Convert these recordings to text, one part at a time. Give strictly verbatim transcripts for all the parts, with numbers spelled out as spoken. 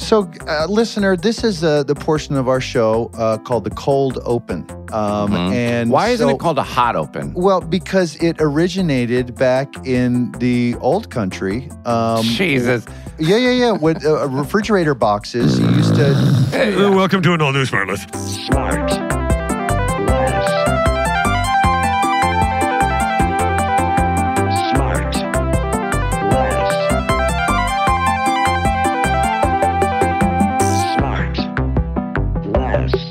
So, uh, listener, this is uh, the portion of our show uh, called the Cold Open. Um, mm-hmm. And why isn't so, it called a hot open? Well, because it originated back in the old country. Um, Jesus. Yeah, yeah, yeah. With uh, refrigerator boxes, you used to. Hey, yeah. Welcome to an all new Smartless. Smart. Less. Smart. Less. Smart. Less.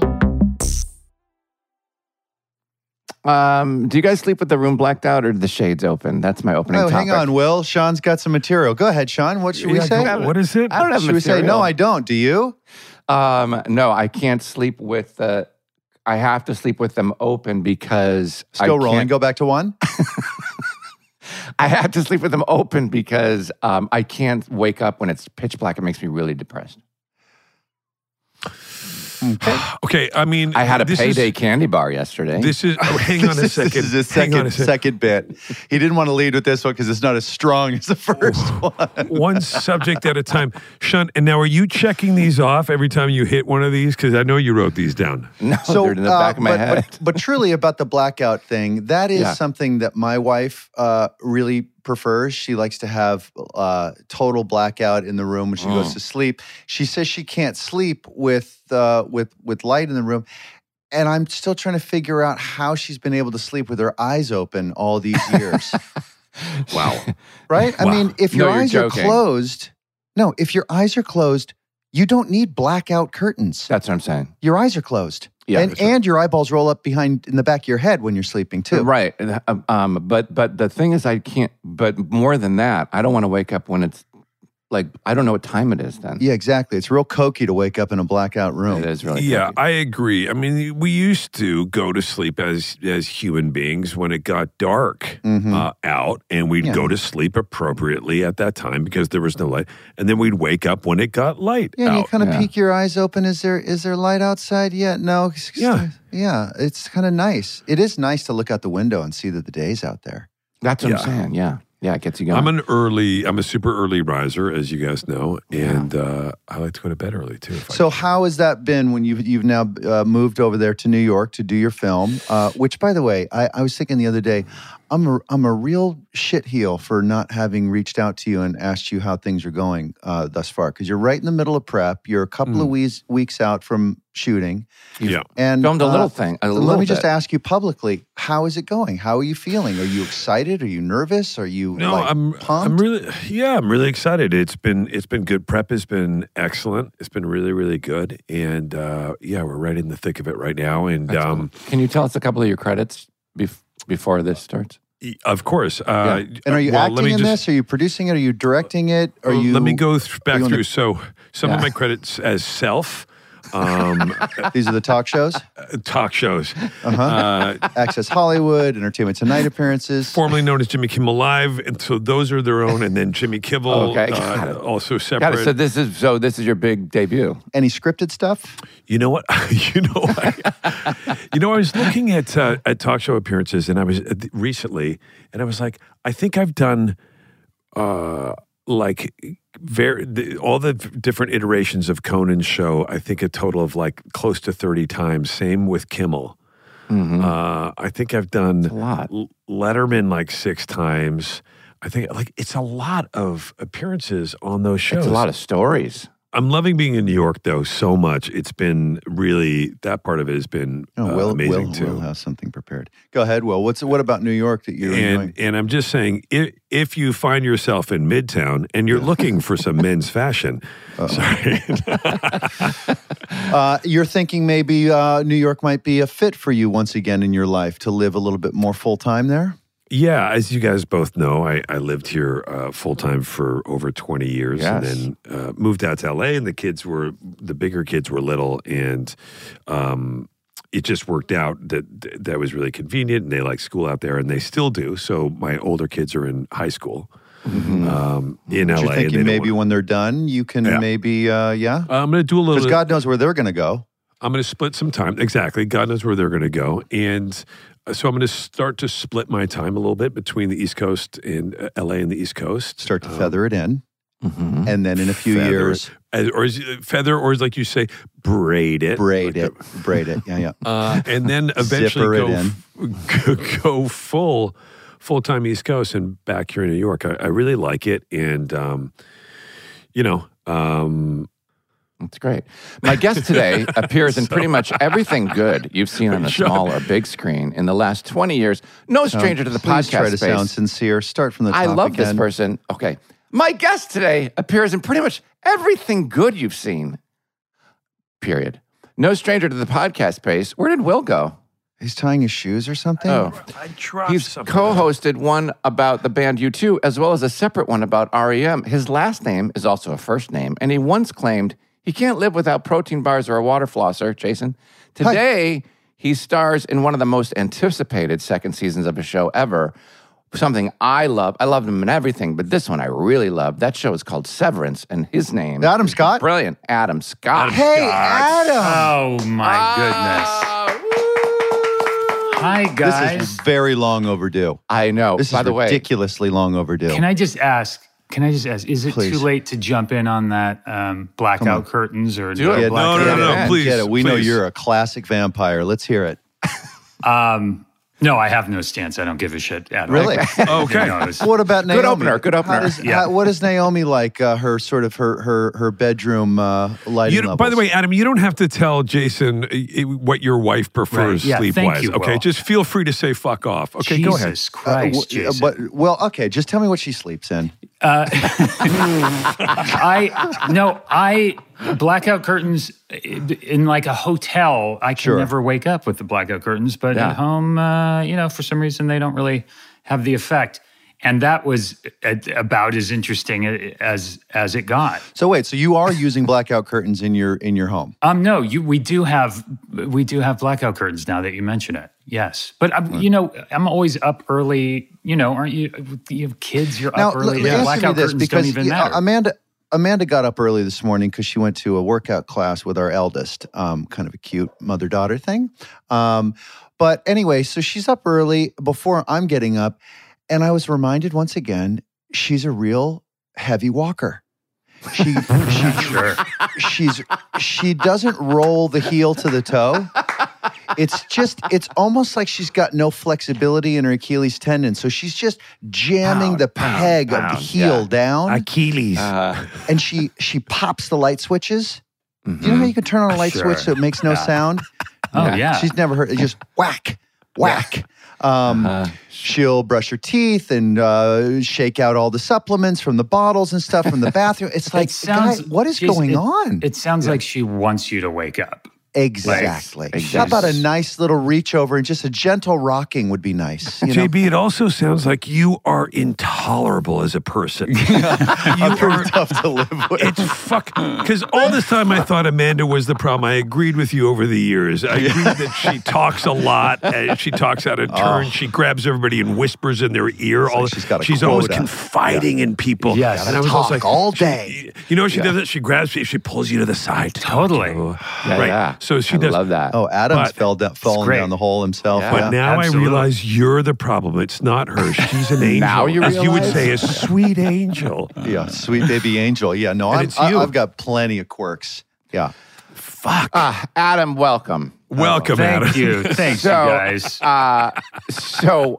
Um, do you guys sleep with the room blacked out or the shades open? That's my opening Oh, topic. hang on, Will. Sean's got some material. Go ahead, Sean. What should we Yeah, say? go- What is it? I don't have Should we say, material. no, I don't. Do you? Um, no, I can't sleep with the. I have to sleep with them open because I Still rolling. can't- Go back to one. I have to sleep with them open because um, I can't wake up when it's pitch black. It makes me really depressed. Okay. Okay, I mean, I had a this payday Is, candy bar yesterday. this is. Oh, hang on a This is- second. This is his Hang second, on a second. second bit. He didn't want to lead with this one because it's not as strong as the first one. One subject at a time. Sean, and now are you checking these off every time you hit one of these? Because I know you wrote these down. no, they're in the uh, back of my but, head. But, but truly about the blackout thing, that is Yeah. something that my wife uh, really prefers. She likes to have uh, total blackout in the room when she Mm. goes to sleep. She says she can't sleep with uh, with with light in the room. And I'm still trying to figure out how she's been able to sleep with her eyes open all these years. Wow. Right? I Wow. mean, if No, your you're eyes joking. are closed, no, if your eyes are closed, you don't need blackout curtains. That's what I'm saying. Your eyes are closed. Yeah, and that's right. and your eyeballs roll up behind in the back of your head when you're sleeping too. Right. Um, um, but but the thing is, I can't. But more than that, I don't want to wake up when it's like I don't know what time it is. Then Yeah, exactly. It's real cokey to wake up in a blackout room. it is really. Yeah, cookie. I agree. I mean, we used to go to sleep as as human beings when it got dark Mhm. uh, out, and we'd Yeah. go to sleep appropriately at that time because there was no light, and then we'd wake up when it got light Yeah, and you out. kind of Yeah. peek your eyes open. Is there is there light outside yet? No. Yeah. Yeah, it's kind of nice. It is nice to look out the window and see that the day's out there. That's what Yeah. I'm saying. Yeah, yeah, it gets you going. I'm an early, I'm a super early riser, as you guys know, and uh, I like to go to bed early too. If I So how has that been when you've you've now uh, moved over there to New York to do your film? Uh, which, by the way, I, I was thinking the other day, I'm a, I'm a real shitheel for not having reached out to you and asked you how things are going uh, thus far, because you're right in the middle of prep. You're a couple of weeks weeks out from shooting. Yeah. And Filmed a little uh, thing. A let little me just bit. ask you publicly: how is it going? How are you feeling? Are you excited? Are you nervous? Are you No, like, I'm pumped? I'm really yeah, I'm really excited. It's been it's been good. Prep has been excellent. It's been really really good, and uh, yeah, we're right in the thick of it right now. And That's um, Can you tell us a couple of your credits bef- before this starts? y- of course, uh, And are you well, let acting me in just, this? Are you producing it? Are you directing it? Are well, you? Let me go th- back you on the- through. So some of Yeah. my credits as self. Um, These are the talk shows. talk shows, Uh-huh. uh, Access Hollywood, Entertainment Tonight appearances. formerly known as Jimmy Kimmel Live, and so those are their own. And then Jimmy Kimmel, Okay, got uh, it. also Got separate. it. So this is so this is your big debut. Any scripted stuff? You know what? you know, I, you know, I was looking at uh, at talk show appearances, and I was uh, recently, and I was like, I think I've done, uh, like, very the, all the different iterations of Conan's show. I think a total of like close to thirty times. Same with Kimmel. Uh, I think I've done a lot. L- Letterman like six times. I think like it's a lot of appearances on those shows. It's a lot of stories. I'm loving being in New York, though, so much. It's been really, that part of it has been Oh, uh, Will, amazing, Will, too. Will have something prepared. Go ahead, Will. What's what about New York that you're and enjoying? and I'm just saying, if, if you find yourself in Midtown and you're looking for some men's fashion, sorry, Uh, you're thinking maybe uh, New York might be a fit for you once again in your life to live a little bit more full time there. yeah, as you guys both know, I, I lived here uh, full time for over twenty years, Yes. and then uh, moved out to L A. And the kids were the bigger kids were little, and um, it just worked out that that was really convenient. And they like school out there, and they still do. So my older kids are in high school um, in But L A. you're and thinking they don't maybe want- when they're done, you can Yeah. maybe, uh, yeah? I'm going to do a little. Because God knows where they're going to go. I'm going to split some time. Exactly. God knows where they're going to go. And uh, so I'm going to start to split my time a little bit between the East Coast and uh, L A and the East Coast. Start to Um, feather it in. and then in a few Feather years, it. Or is it feather, or is like you say, braid it. braid Like it, braid it. Yeah, yeah. Uh, and then eventually Zipper go, it f- go full full time East Coast and back here in New York. I, I really like it, and um, you know, um, That's great. My guest today appears in pretty much everything good you've seen on a Sure. small or big screen in the last twenty years. No stranger to the Please podcast try to space. sound sincere. Start from the top I love this again. person. Okay. My guest today appears in pretty much everything good you've seen. Period. No stranger to the podcast space. Where did Will go? He's tying his shoes or something. Oh. I dropped He's something. co-hosted one about the band U two, as well as a separate one about R E M. His last name is also a first name, and he once claimed he can't live without protein bars or a water flosser, Jason. Today, he stars in one of the most anticipated second seasons of a show ever, something I love. I love him in everything, but this one I really love. That show is called Severance, and his name Adam is Scott? Brilliant. Adam Scott. Hey, Adam. Oh my goodness. Ah, woo! Hi This guys. is very long overdue. I know. This By is the way, ridiculously long overdue. Can I just ask? Can I just ask? Is it Please. too late to jump in on that um, blackout curtains or Do it. Yeah, blackout? no, no, no, Yeah. please, Get it. We know please. you're a classic vampire. Let's hear it. Um, no, I have no stance. I don't give a shit. At all. Really? Okay. No, it's- What about Naomi? Good opener, good opener. How does, Yeah. how- what is Naomi like? Uh, her sort of her her her bedroom uh, lighting You, levels. by the way, Adam, you don't have to tell Jason uh, uh, what your wife prefers Right. Yeah, sleep thank wise. you, okay, Will. just feel free to say fuck off. Okay, go ahead. Jesus Uh, Christ, w- uh, Jason. but well, okay. Just tell me what she sleeps in. I no, I blackout curtains in like a hotel. I can Sure. never wake up with the blackout curtains, but Yeah. at home, uh, you know, for some reason they don't really have the effect. And that was a, about as interesting as as it got. So wait, so you are using blackout curtains in your in your home? Um, no, you we do have we do have blackout curtains now that you mention it. Yes, but I'm, you know, I'm always up early. You know, aren't you? You have kids. You're Now, up early. let- Yeah, answer blackout me this curtains because don't even yeah, matter. Amanda Amanda got up early this morning because she went to a workout class with our eldest, um, kind of a cute mother daughter thing. Um, but anyway, so she's up early before I'm getting up, and I was reminded once again she's a real heavy walker. She she Sure. she's she doesn't roll the heel to the toe. It's just it's almost like she's got no flexibility in her Achilles tendon. So she's just jamming the peg of the heel yeah. down, Achilles. Uh, and she she pops the light switches. You know how you can turn on a light Sure. switch so it makes no sound? oh yeah. She's never heard it. Just whack, whack. Um, Uh-huh. She'll brush her teeth and uh, shake out all the supplements from the bottles and stuff from the bathroom. It's like, sounds- guy, what is she's- going it- on? It sounds like she wants you to wake up. Exactly. Like, How about a nice little reach over and just a gentle rocking would be nice. You know? J B, it also sounds like you are intolerable as a person. I'm you pretty are. tough to live with. It's fuck. Because all this time I thought Amanda was the problem. I agreed with you over the years. I agreed that she talks a lot. And she talks out of turn. She grabs everybody and whispers in their ear. all like she's got a she's always quota. confiding in people. Yes. and I was Talk always like, all she- day. you know what she does? She grabs you. She pulls you to the side. to talk to Totally. you. yeah, Right. yeah. So she I does. love that. Oh, Adam's But- fell down, fallen great. down the hole himself. Yeah. But yeah. now absolutely. I realize you're the problem. It's not her. She's an angel. Now you As you would realize? say, a sweet angel. Yeah, sweet baby angel. Yeah, no, I'm, it's I, you. I've got plenty of quirks. Yeah. Fuck. Ah, Adam, welcome. Welcome, Adam. Thank you. Thanks, So, you guys. Uh, so,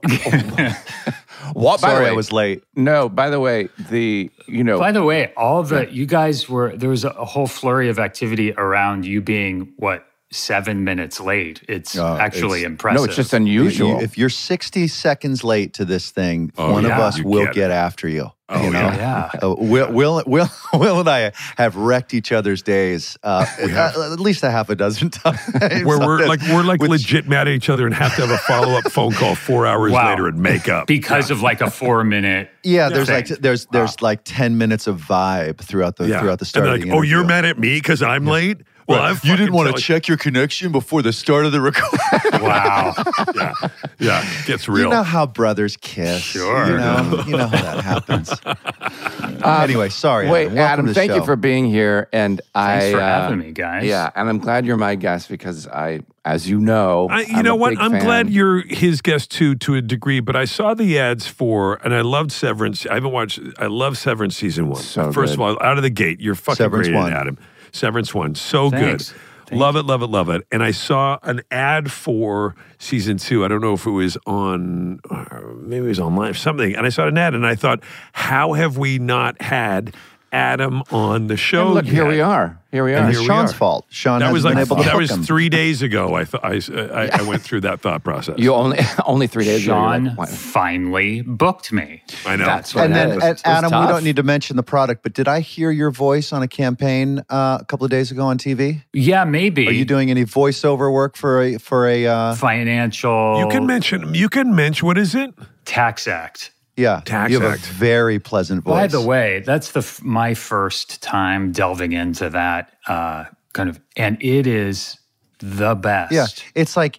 what? By Sorry, the way, I was late. no. By the way, the you know, By the way, all of the you guys were there was a, a whole flurry of activity around you being what seven minutes late. It's Uh, actually it's- impressive. no, it's just You- unusual. if you're sixty seconds late to this thing, Oh, one yeah. of us You will get get, it. after you. Oh, you know? yeah. Uh, Will, Will, Will, Will and I have wrecked each other's days uh, at, at least a half a dozen times. Where we're like we're like Which- legit mad at each other and have to have a follow up phone call four hours Wow. later and make up. because of like a four minute. Yeah, there's thing. like there's there's like ten minutes of vibe throughout the Yeah. throughout the start and of they're the like, oh, interview. you're mad at me because I'm late. Well, Right. I've you didn't want to to check your connection before the start of the recording. Wow. Yeah, yeah, gets real. You know how brothers kiss. Sure. You know, you know how that happens. anyway, sorry. Wait, Adam, Adam, Welcome to the thank you show. for being here. And Thanks I, for uh, having me, guys. Yeah, and I'm glad you're my guest because I as you know, I, you I'm know a what? big I'm fan. glad you're his guest too, to a degree. But I saw the ads for, and I loved Severance. I haven't watched. I love Severance season one. So First good. of all, out of the gate, you're fucking Severance great, one. at Adam. Severance one, so Thanks. good. Thank Love it, love it, love it. And I saw an ad for season two. I don't know if it was on, or maybe it was on live, something. And I saw an ad, and I thought, how have we not had Adam on the show? And look, here yet? we are. Here we And are. it's here we Sean's are. fault. Sean That hasn't was been like able to that hook was him. three days ago. I thought I, I, I went through that thought process. You only only three days ago. Sean you're like, "Why?" finally booked me. I know. That's what And it then, is. and It was Adam, we tough. don't need to mention the product, but did I hear your voice on a campaign uh, a couple of days ago on T V? Yeah, maybe. Are you doing any voiceover work for a for a? Uh, Financial You can mention. You can mention. What is it? Tax Act. yeah, Tax you have Act. a very pleasant voice. By the way, that's the f- my first time delving into that uh, kind of, and it is the best. yeah, it's like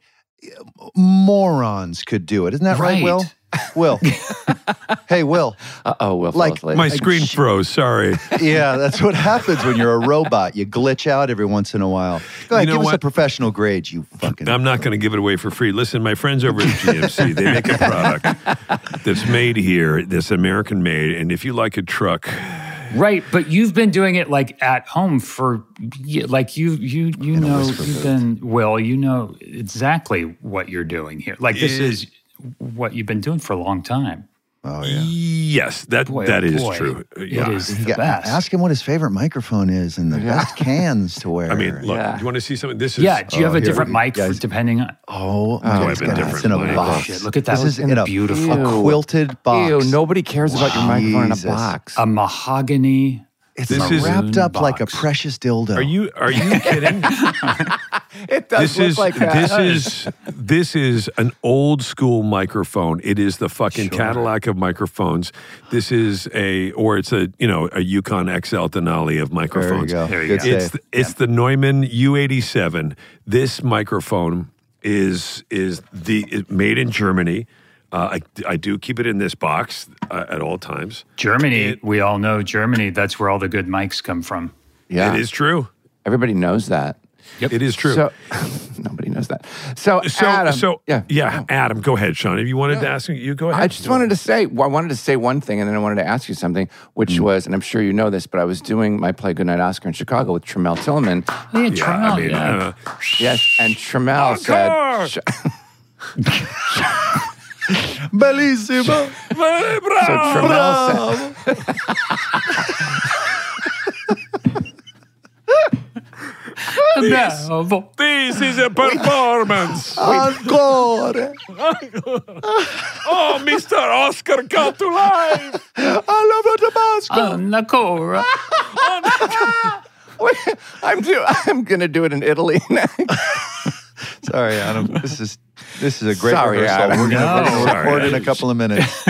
morons could do it. Isn't that right, Right. Will? Will, hey, Will. Uh-oh, Will Like, falls late. My screen froze. Sorry. Yeah, that's what happens when you're a robot. You glitch out every once in a while. Go ahead, You know give us a what? professional grade, you fucking. I'm not going to give it away for free. Listen, my friends over at G M C, they make a product that's made here, that's American made, and if you like a truck, Right, but you've been doing it like at home for ye- like you you you know you've been Will, you know exactly what you're doing here. Like this Yeah. is what you've been doing for a long time. Oh yeah. yes, that Boy, that oh, is boy. true. It Yeah. is You the got- best. ask him what his favorite microphone is and the best cans to wear. I mean, look, Yeah. do you want to see something? This is Yeah, do you have Oh, a here different we- mic yeah, for, he's- depending on oh, I my have a God, different it's in a mic. box. Oh, shit, look at that. This is It's in a beautiful. a quilted box. Ew, nobody cares about your microphone in a Jesus. box. a mahogany. It's This is- wrapped up like a box. precious dildo. Are you are you kidding? It does This look is like that. this is this is an old school microphone. It is the fucking Cadillac of microphones. This is a or it's a you know a Yukon X L Denali of There you microphones. go. There you Good go. It's save. the, it's the Neumann U eighty-seven. This microphone is is the is made in Germany. Uh, I, I do keep it in this box uh, at all times. Germany, It- we all know Germany. That's where all the good mics come from. yeah, It is true. Everybody knows that. It is true. So nobody knows that. So, So, Adam, so yeah, yeah, Adam, go ahead, Sean. If you wanted to ask me, you go ahead. I just wanted to say, well, I wanted to say one thing, and then I wanted to ask you something, which was, and I'm sure you know this, but I was doing my play Goodnight Oscar in Chicago with Tremel Tillman. Yeah, Yeah, Tremel, I mean, yeah. uh, Yes, and Tremel Encore! said, Bellissimo. so Tremel said, Bravo. this is a performance. Ancora. Oh, Mister Oscar come to life. I love Tabasco. Ancora. Wait, I'm do, I'm gonna do it in Italy next. Sorry, Adam. This is this is a great Sorry, rehearsal. Adam. We're gonna, we're No. gonna Sorry. record in a couple of minutes.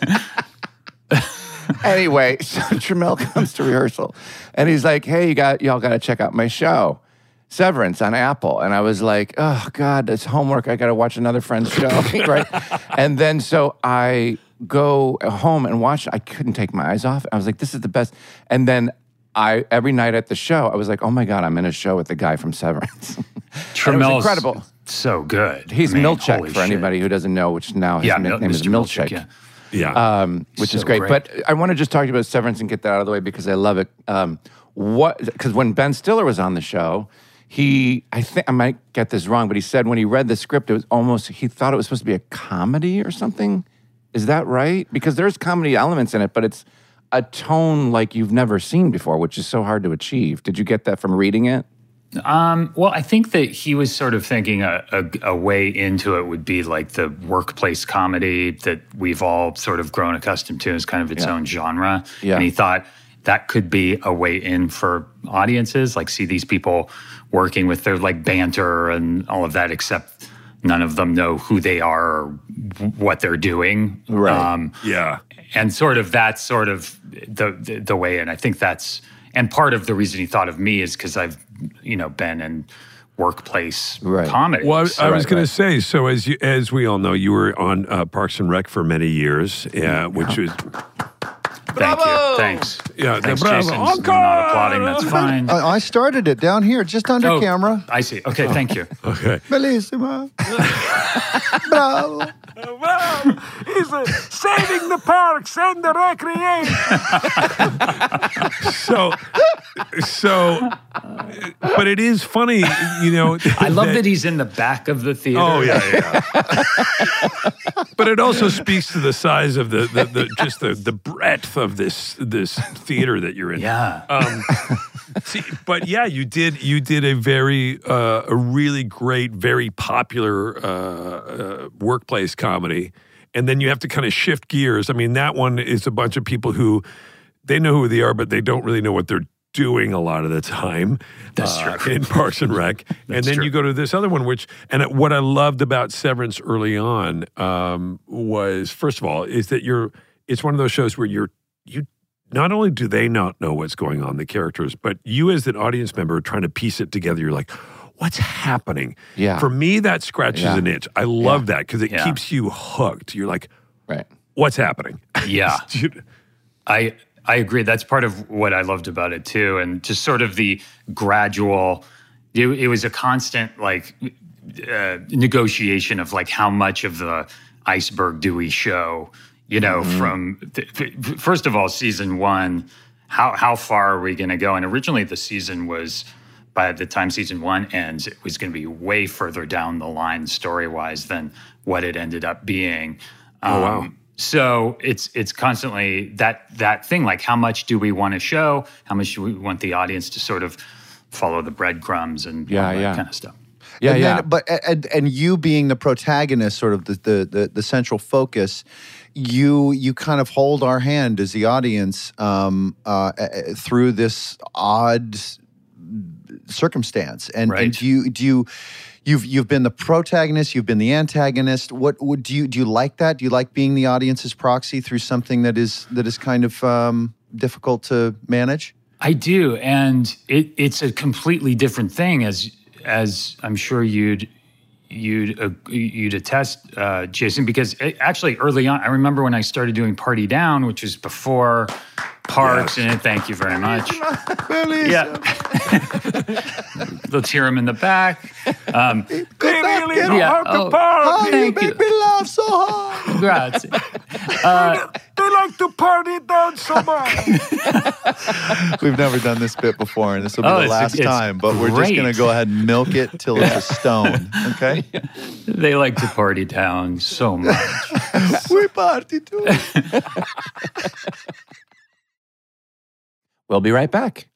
Anyway, so Tremel comes to rehearsal, and he's like, "Hey, you got y'all got to check out my show, Severance on Apple." And I was like, "Oh God, that's homework. I got to watch another friend's show, right?" And then so I go home and watch. I couldn't take my eyes off. I was like, "This is the best." And then I every night at the show, I was like, "Oh my God, I'm in a show with the guy from Severance." And it was Tremel's incredible. so good. He's I mean, Milchek holy for shit. anybody who doesn't know, which now his Yeah, nickname Mil- is Mister Milchek. yeah. Yeah. Um, which is So great. great. But I want to just talk to you about Severance and get that out of the way because I love it. Um, what? Because when Ben Stiller was on the show, he I think I might get this wrong, but he said when he read the script, it was almost he thought it was supposed to be a comedy or something. Is that right? Because there's comedy elements in it, but it's a tone like you've never seen before, which is so hard to achieve. Did you get that from reading it? Um, well, I think that he was sort of thinking a, a, a way into it would be like the workplace comedy that we've all sort of grown accustomed to as kind of its Yeah. own genre. Yeah. And he thought that could be a way in for audiences, like see these people working with their like banter and all of that, except none of them know who they are or what they're doing. Right. Um, yeah. and sort of that's sort of the, the the way in. I think that's and part of the reason he thought of me is because I've you know been in workplace Right. comedy. Well, I, I Right, was going right. to say. So as you, as we all know, you were on uh, Parks and Rec for many years, uh, which was Thank you. Thanks. Yeah, Thanks, the bravo. Jason. We're not applauding. That's fine. I, I started it down here, just under Oh, camera. I see. Okay, thank you. Okay. Bellissima. Bravo. Wow, he's uh, saving the parks and the recreation. so, so, but it is funny, you know. I love that he's in the back of the theater. Oh yeah, yeah. But it also speaks to the size of the, the, the just the, the breadth of this this theater that you're in. Yeah. Um, see, but yeah, you did you did a very uh, a really great, very popular uh, uh, workplace comedy, and then you have to kind of shift gears. I mean, that one is a bunch of people who they know who they are, but they don't really know what they're doing a lot of the time. That's uh, true. in Parks and Rec, and then true. you go to this other one, which and what I loved about Severance early on um, was first of all is that you're it's one of those shows where you're you. Not only do they not know what's going on, the characters, but you as an audience member are trying to piece it together. You're like, what's happening? Yeah. For me, that scratches Yeah. an itch. I love Yeah. that because it Yeah. keeps you hooked. You're like, Right. what's happening? Yeah. I I agree. That's part of what I loved about it too, and just sort of the gradual. It, it was a constant like uh, negotiation of like how much of the iceberg do we show. You know, Mm-hmm. from th- th- first of all, season one, how how far are we going to go? And originally, the season was by the time season one ends, it was going to be way further down the line story wise than what it ended up being. Oh, wow. Um, So it's it's constantly that that thing like how much do we want to show? How much do we want the audience to sort of follow the breadcrumbs and Yeah, all that yeah. kind of stuff? Yeah, and yeah. Then, but and, and you being the protagonist, sort of the, the the the central focus, you you kind of hold our hand as the audience um, uh, uh, through this odd circumstance. And, Right. and do you do you you've you've been the protagonist, you've been the antagonist. What would do you do you like that? Do you like being the audience's proxy through something that is that is kind of um, difficult to manage? I do, and it, it's a completely different thing, as as I'm sure you'd you'd uh, you'd attest, uh, Jason. Because it, actually, early on, I remember when I started doing Party Down, which was before Parks, Yes. and thank you very much. Yeah, let's hear him in the back. Um, They really know Yeah, how to oh. party. Oh, you Thank make you. me laugh so hard. congrats. They like to party down so much. We've never done this bit before, and this will be Oh, the it's- last it's time. But we're just great. going to go ahead and milk it till it's a stone. Okay? They like to party down so much. We party too. We'll be right back.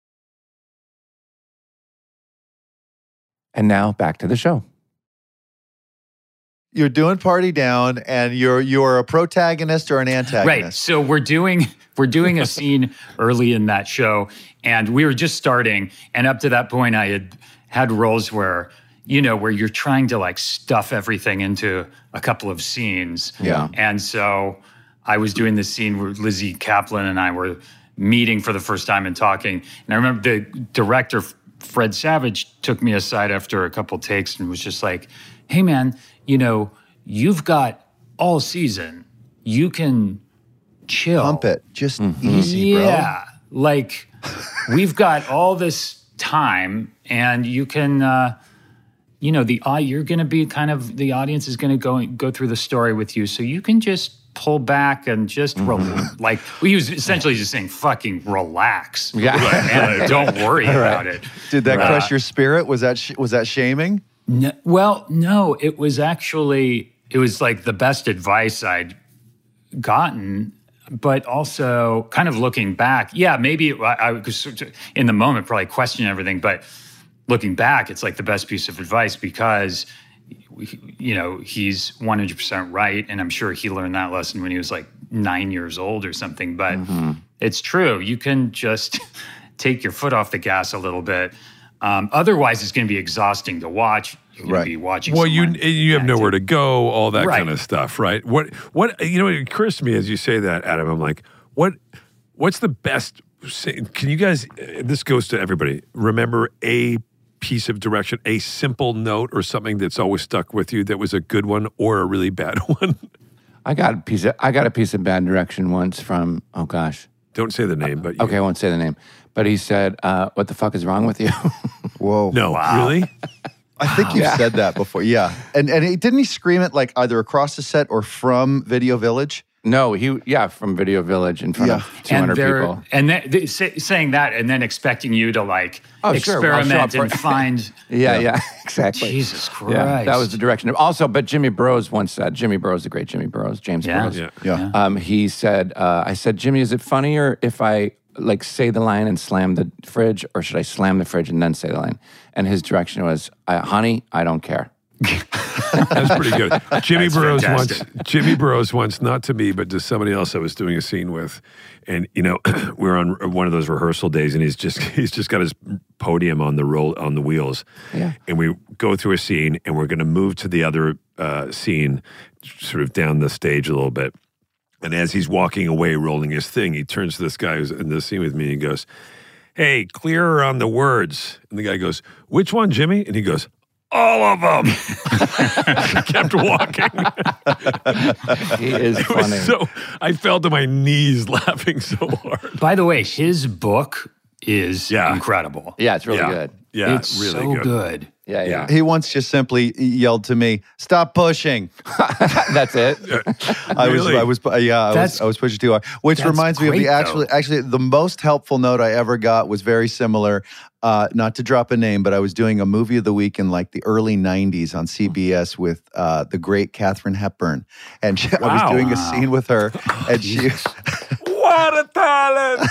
And now back to the show. You're doing Party Down, and you're you're a protagonist or an Right. antagonist. So we're doing we're doing a scene early in that show, and we were just starting. And up to that point, I had had roles where you know where you're trying to like stuff everything into a couple of scenes. Yeah. And so I was doing this scene where Lizzie Kaplan and I were meeting for the first time and talking. And I remember the director Fred Savage took me aside after a couple takes and was just like, "Hey, man, you know, you've got all season. You can chill. Pump it. Just easy, bro. Yeah. Like, we've got all this time, and you can, uh, you know, the uh, you're going to be kind of, the audience is going to go go through the story with you. So you can just pull back and just, rel- like, well, he was essentially just saying, fucking relax. Yeah. And don't worry about it. Did that Uh, crush your spirit? Was that sh- was that shaming? No, well, no, it was actually, it was like the best advice I'd gotten, but also kind of looking back, yeah, maybe it, I, I was sort of- in the moment probably questioning everything, but looking back, it's like the best piece of advice because, you know, he's one hundred percent right. And I'm sure he learned that lesson when he was like nine years old or something, but it's true. You can just take your foot off the gas a little bit. Um, otherwise, it's going to be exhausting to watch. You're going Right. to be watching. Well, you someone you have act nowhere it. to go, all that Right. kind of stuff, right? What what you know? It occurs to me as you say that, Adam. I'm like, what what's the best? Can you guys? This goes to everybody. Remember a piece of direction, a simple note, or something that's always stuck with you that was a good one or a really bad one. I got a piece of I got a piece of bad direction once from oh gosh, Don't say the name, but you, Okay, I won't say the name. But he said, uh, what the fuck is wrong with you? Whoa. No, really? I think you've said that before. Yeah. And and he, didn't he scream it like either across the set or from Video Village? No, he, yeah, from Video Village in front Yeah. of two hundred they're- people. And then, they, say, saying that and then expecting you to like Oh, sure. I'll show experiment up and for- find. Yeah, yeah, exactly. Jesus Christ. Yeah, that was the direction. Also, but Jimmy Burrows once said, Jimmy Burrows, the great Jimmy Burrows, James Yeah. Burrows. Yeah. Yeah. Um, he said, uh, I said, Jimmy, is it funnier if I like say the line and slam the fridge, or should I slam the fridge and then say the line? And his direction was, uh, honey, I don't care. That's pretty good. Jimmy That's Burrows fantastic. once, Jimmy Burrows once, not to me, but to somebody else I was doing a scene with. And, you know, we we're on one of those rehearsal days and he's just, he's just got his podium on the roll, on the wheels. Yeah. And we go through a scene and we're going to move to the other uh, scene, sort of down the stage a little bit. And as he's walking away, rolling his thing, he turns to this guy who's in the scene with me and he goes, hey, clearer on the words. And the guy goes, which one, Jimmy? And he goes, all of them. He kept walking. He is It funny. was so, I fell to my knees laughing so hard. By the way, his book is Yeah. incredible. yeah, it's really yeah. good. Yeah, it's really so good. good. Yeah, yeah. He once just simply yelled to me, "Stop pushing." That's it. I Really? was, I was, yeah, I was, That's- I was pushing too hard. Which that's reminds me of great, the actually, though. actually, the most helpful note I ever got was very similar. Uh, not to drop a name, but I was doing a movie of the week in like the early nineties on C B S with uh, the great Katharine Hepburn, and she, I was Wow. doing a scene with her, and she, What a talent!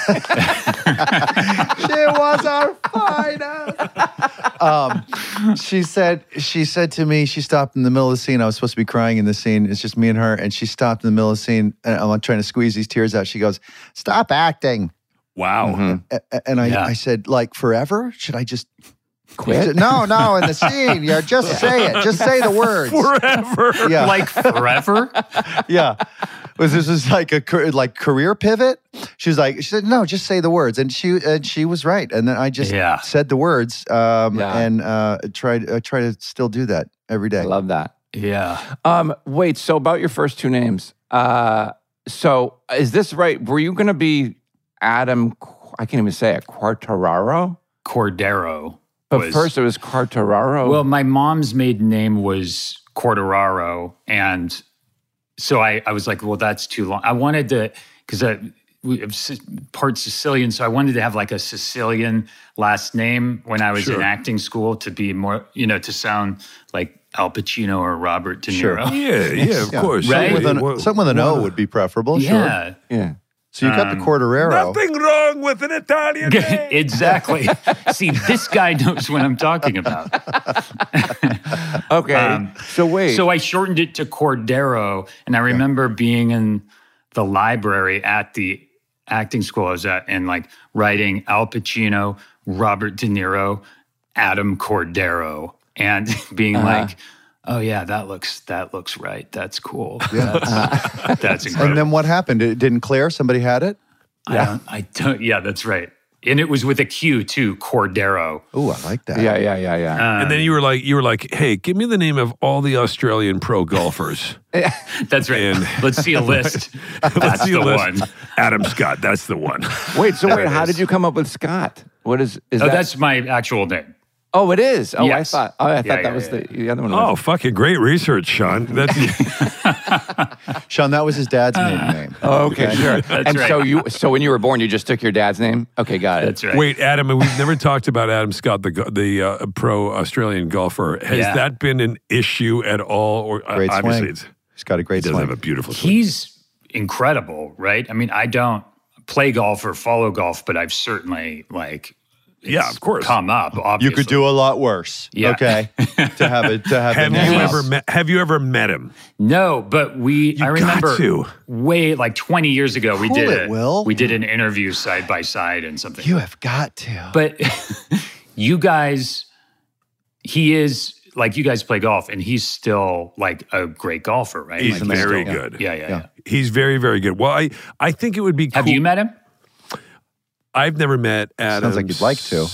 she was our finest. Um, she said, she said to me, she stopped in the middle of the scene. I was supposed to be crying in the scene. It's just me and her. And she stopped in the middle of the scene. And I'm trying to squeeze these tears out. She goes, "Stop acting." Wow. A- a- And I, Yeah. I said, like, forever? Should I just Quit? She said, no, no, in the scene. Yeah, just say it. Just say the words. Forever. Yeah. Like forever? Yeah. Was this was like a car- like career pivot? She was like, she said, no, just say the words, and she and she was right. And then I just Yeah. said the words, um, Yeah. and uh, tried I try to still do that every day. I love that. Yeah. Um, wait, so about your first two names. Uh, so is this right? Were you going to be Adam, Qu- I can't even say it, Quartararo? Cordero. But was- first it was Quartararo. Well, my mom's maiden name was Quartararo. And so I, I was like, well, that's too long. I wanted to, because I, we, I'm Si- part Sicilian, so I wanted to have like a Sicilian last name when I was Sure. in acting school to be more, you know, to sound like Al Pacino or Robert De Sure. Niro. Yeah, yeah, of Yeah. course. Right? Something with an, Well, something with an O would be preferable. Sure. Yeah. yeah. So you got the Um, Quartararo. Nothing wrong with an Italian name. Exactly. See, this guy knows what I'm talking about. Okay. Um, so wait. So I shortened it to Cordero, and I remember being in the library at the acting school I was at, and like writing Al Pacino, Robert De Niro, Adam Cordero, and being like, "Oh yeah, that looks that looks right. That's cool. That's, that's incredible." And then what happened? It, didn't Claire? Somebody had it? I don't, I don't. Yeah, that's right. And it was with a Q too, Cordero. Oh, I like that. yeah, yeah, yeah, yeah. And then you were like, you were like, hey, give me the name of all the Australian pro golfers. That's right. And- Let's see a list. That's Let's see the a list. one. Adam Scott, that's the one. wait, so wait, how is. did you come up with Scott? What is, is Oh, that? that's my actual name. Oh, it is. Oh, I Yes. thought, oh, I thought Yeah, that yeah, was yeah. the, the other one. Oh, was- fucking great research, Sean. That's Sean, that was his dad's maiden name. Oh, okay, sure. That's and right. so you, so when you were born, you just took your dad's name? Okay, got it. That's right. Wait, Adam, we've never talked about Adam Scott, the go- the uh, pro Australian golfer. Has Yeah. that been an issue at all? Or uh, Great obviously, swing. it's, He's got a he great does swing. have a beautiful swing. He's incredible, right? I mean, I don't play golf or follow golf, but I've certainly like Yeah, it's of course. come up. Obviously, You could do a lot worse. Yeah. Okay. to have it to have, Have the you name. ever met? Have you ever met him? no, but we. I got remember to. way like twenty years ago we Cool did it, a, Will. we did an interview side by side and something. You have got to. But you guys, he is like you guys play golf, and he's still like a great golfer, right? He's Like, very still- good. Yeah, yeah, yeah. He's very, very good. Well, I, I think it would be cool. Have you met him? I've never met Adam. like you'd like to.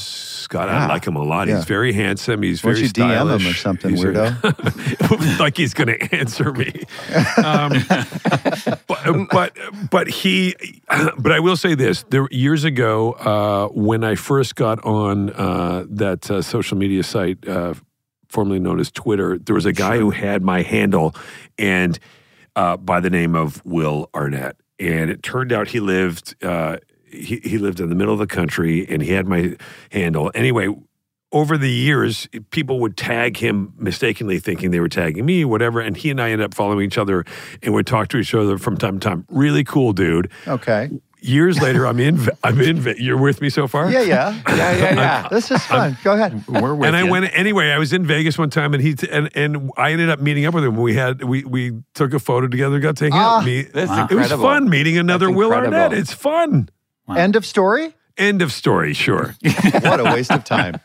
Scott. I like him a lot. Yeah. He's very handsome. He's Why very don't you D M stylish. him or something, He's a- weirdo? like he's going to answer me. Um, but, but but he. But I will say this: there years ago, uh, when I first got on uh, that uh, social media site, uh, formerly known as Twitter, there was a guy who had my handle, and uh, by the name of Will Arnett, and it turned out he lived. Uh, he he lived in the middle of the country, and he had my handle. Anyway. Over the years, people would tag him mistakenly thinking they were tagging me, whatever, and he and I ended up following each other and would talk to each other from time to time. Really cool dude. Okay. Years later, I'm in, I'm in, you're with me so far? Yeah, yeah. Yeah, yeah, yeah. This is fun. Go ahead. We're with And I you. went anyway. I was in Vegas one time, and he t- and and I ended up meeting up with him. We had we we took a photo together, got to hang Ah, out. Me, that's it was incredible. fun meeting another That's Will incredible. Arnett. It's fun. End of story? End of story. Sure. What a waste of time.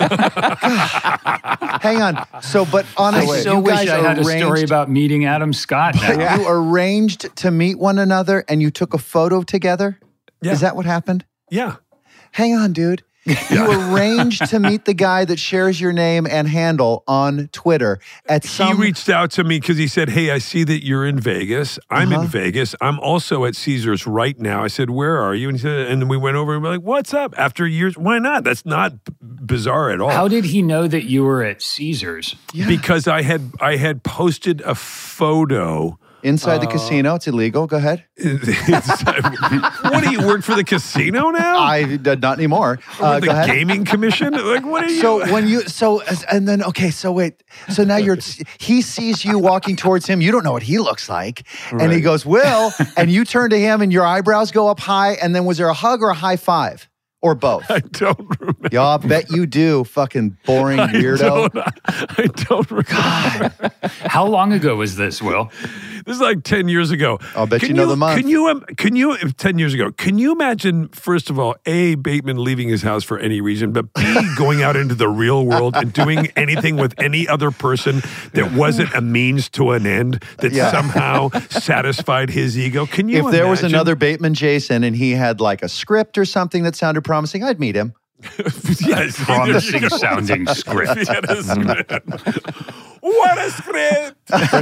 Hang on. So, but honestly, I so you wish guys I had a arranged, story about meeting Adam Scott now. you arranged to meet one another and you took a photo together? Yeah. Is that what happened? Yeah. Hang on, dude. You arranged to meet the guy that shares your name and handle on Twitter at some. He reached out to me because he said, "Hey, I see that you're in Vegas. I'm Uh-huh. in Vegas. I'm also at Caesars right now." I said, "Where are you?" And he said, and then we went over and we're like, "What's up?" After years, why not? That's not b- bizarre at all. How did he know that you were at Caesars? Because I had I had posted a photo. Inside the casino, it's illegal. Go ahead. What do you work for the casino now? I uh, not anymore. Uh, With go the ahead. gaming commission? Like, what are you? So when you so and then okay, so wait, so now you're he sees you walking towards him. You don't know what he looks like, and he goes, "Will," and you turn to him, and your eyebrows go up high. And then was there a hug or a high five or both? I don't remember. Yeah, I bet you do. Fucking boring weirdo. I don't remember. How long ago was this, Will? This is like ten years ago. I'll bet Can you know the month. Can you, um, can you, ten years ago, can you imagine, first of all, A, Bateman leaving his house for any reason, but B, going out into the real world and doing anything with any other person that wasn't a means to an end that Yeah. somehow satisfied his ego? Can you If there was imagine? another Bateman Jason and he had like a script or something that sounded promising, I'd meet him. yes, Promising sounding script. He had a script. What a script!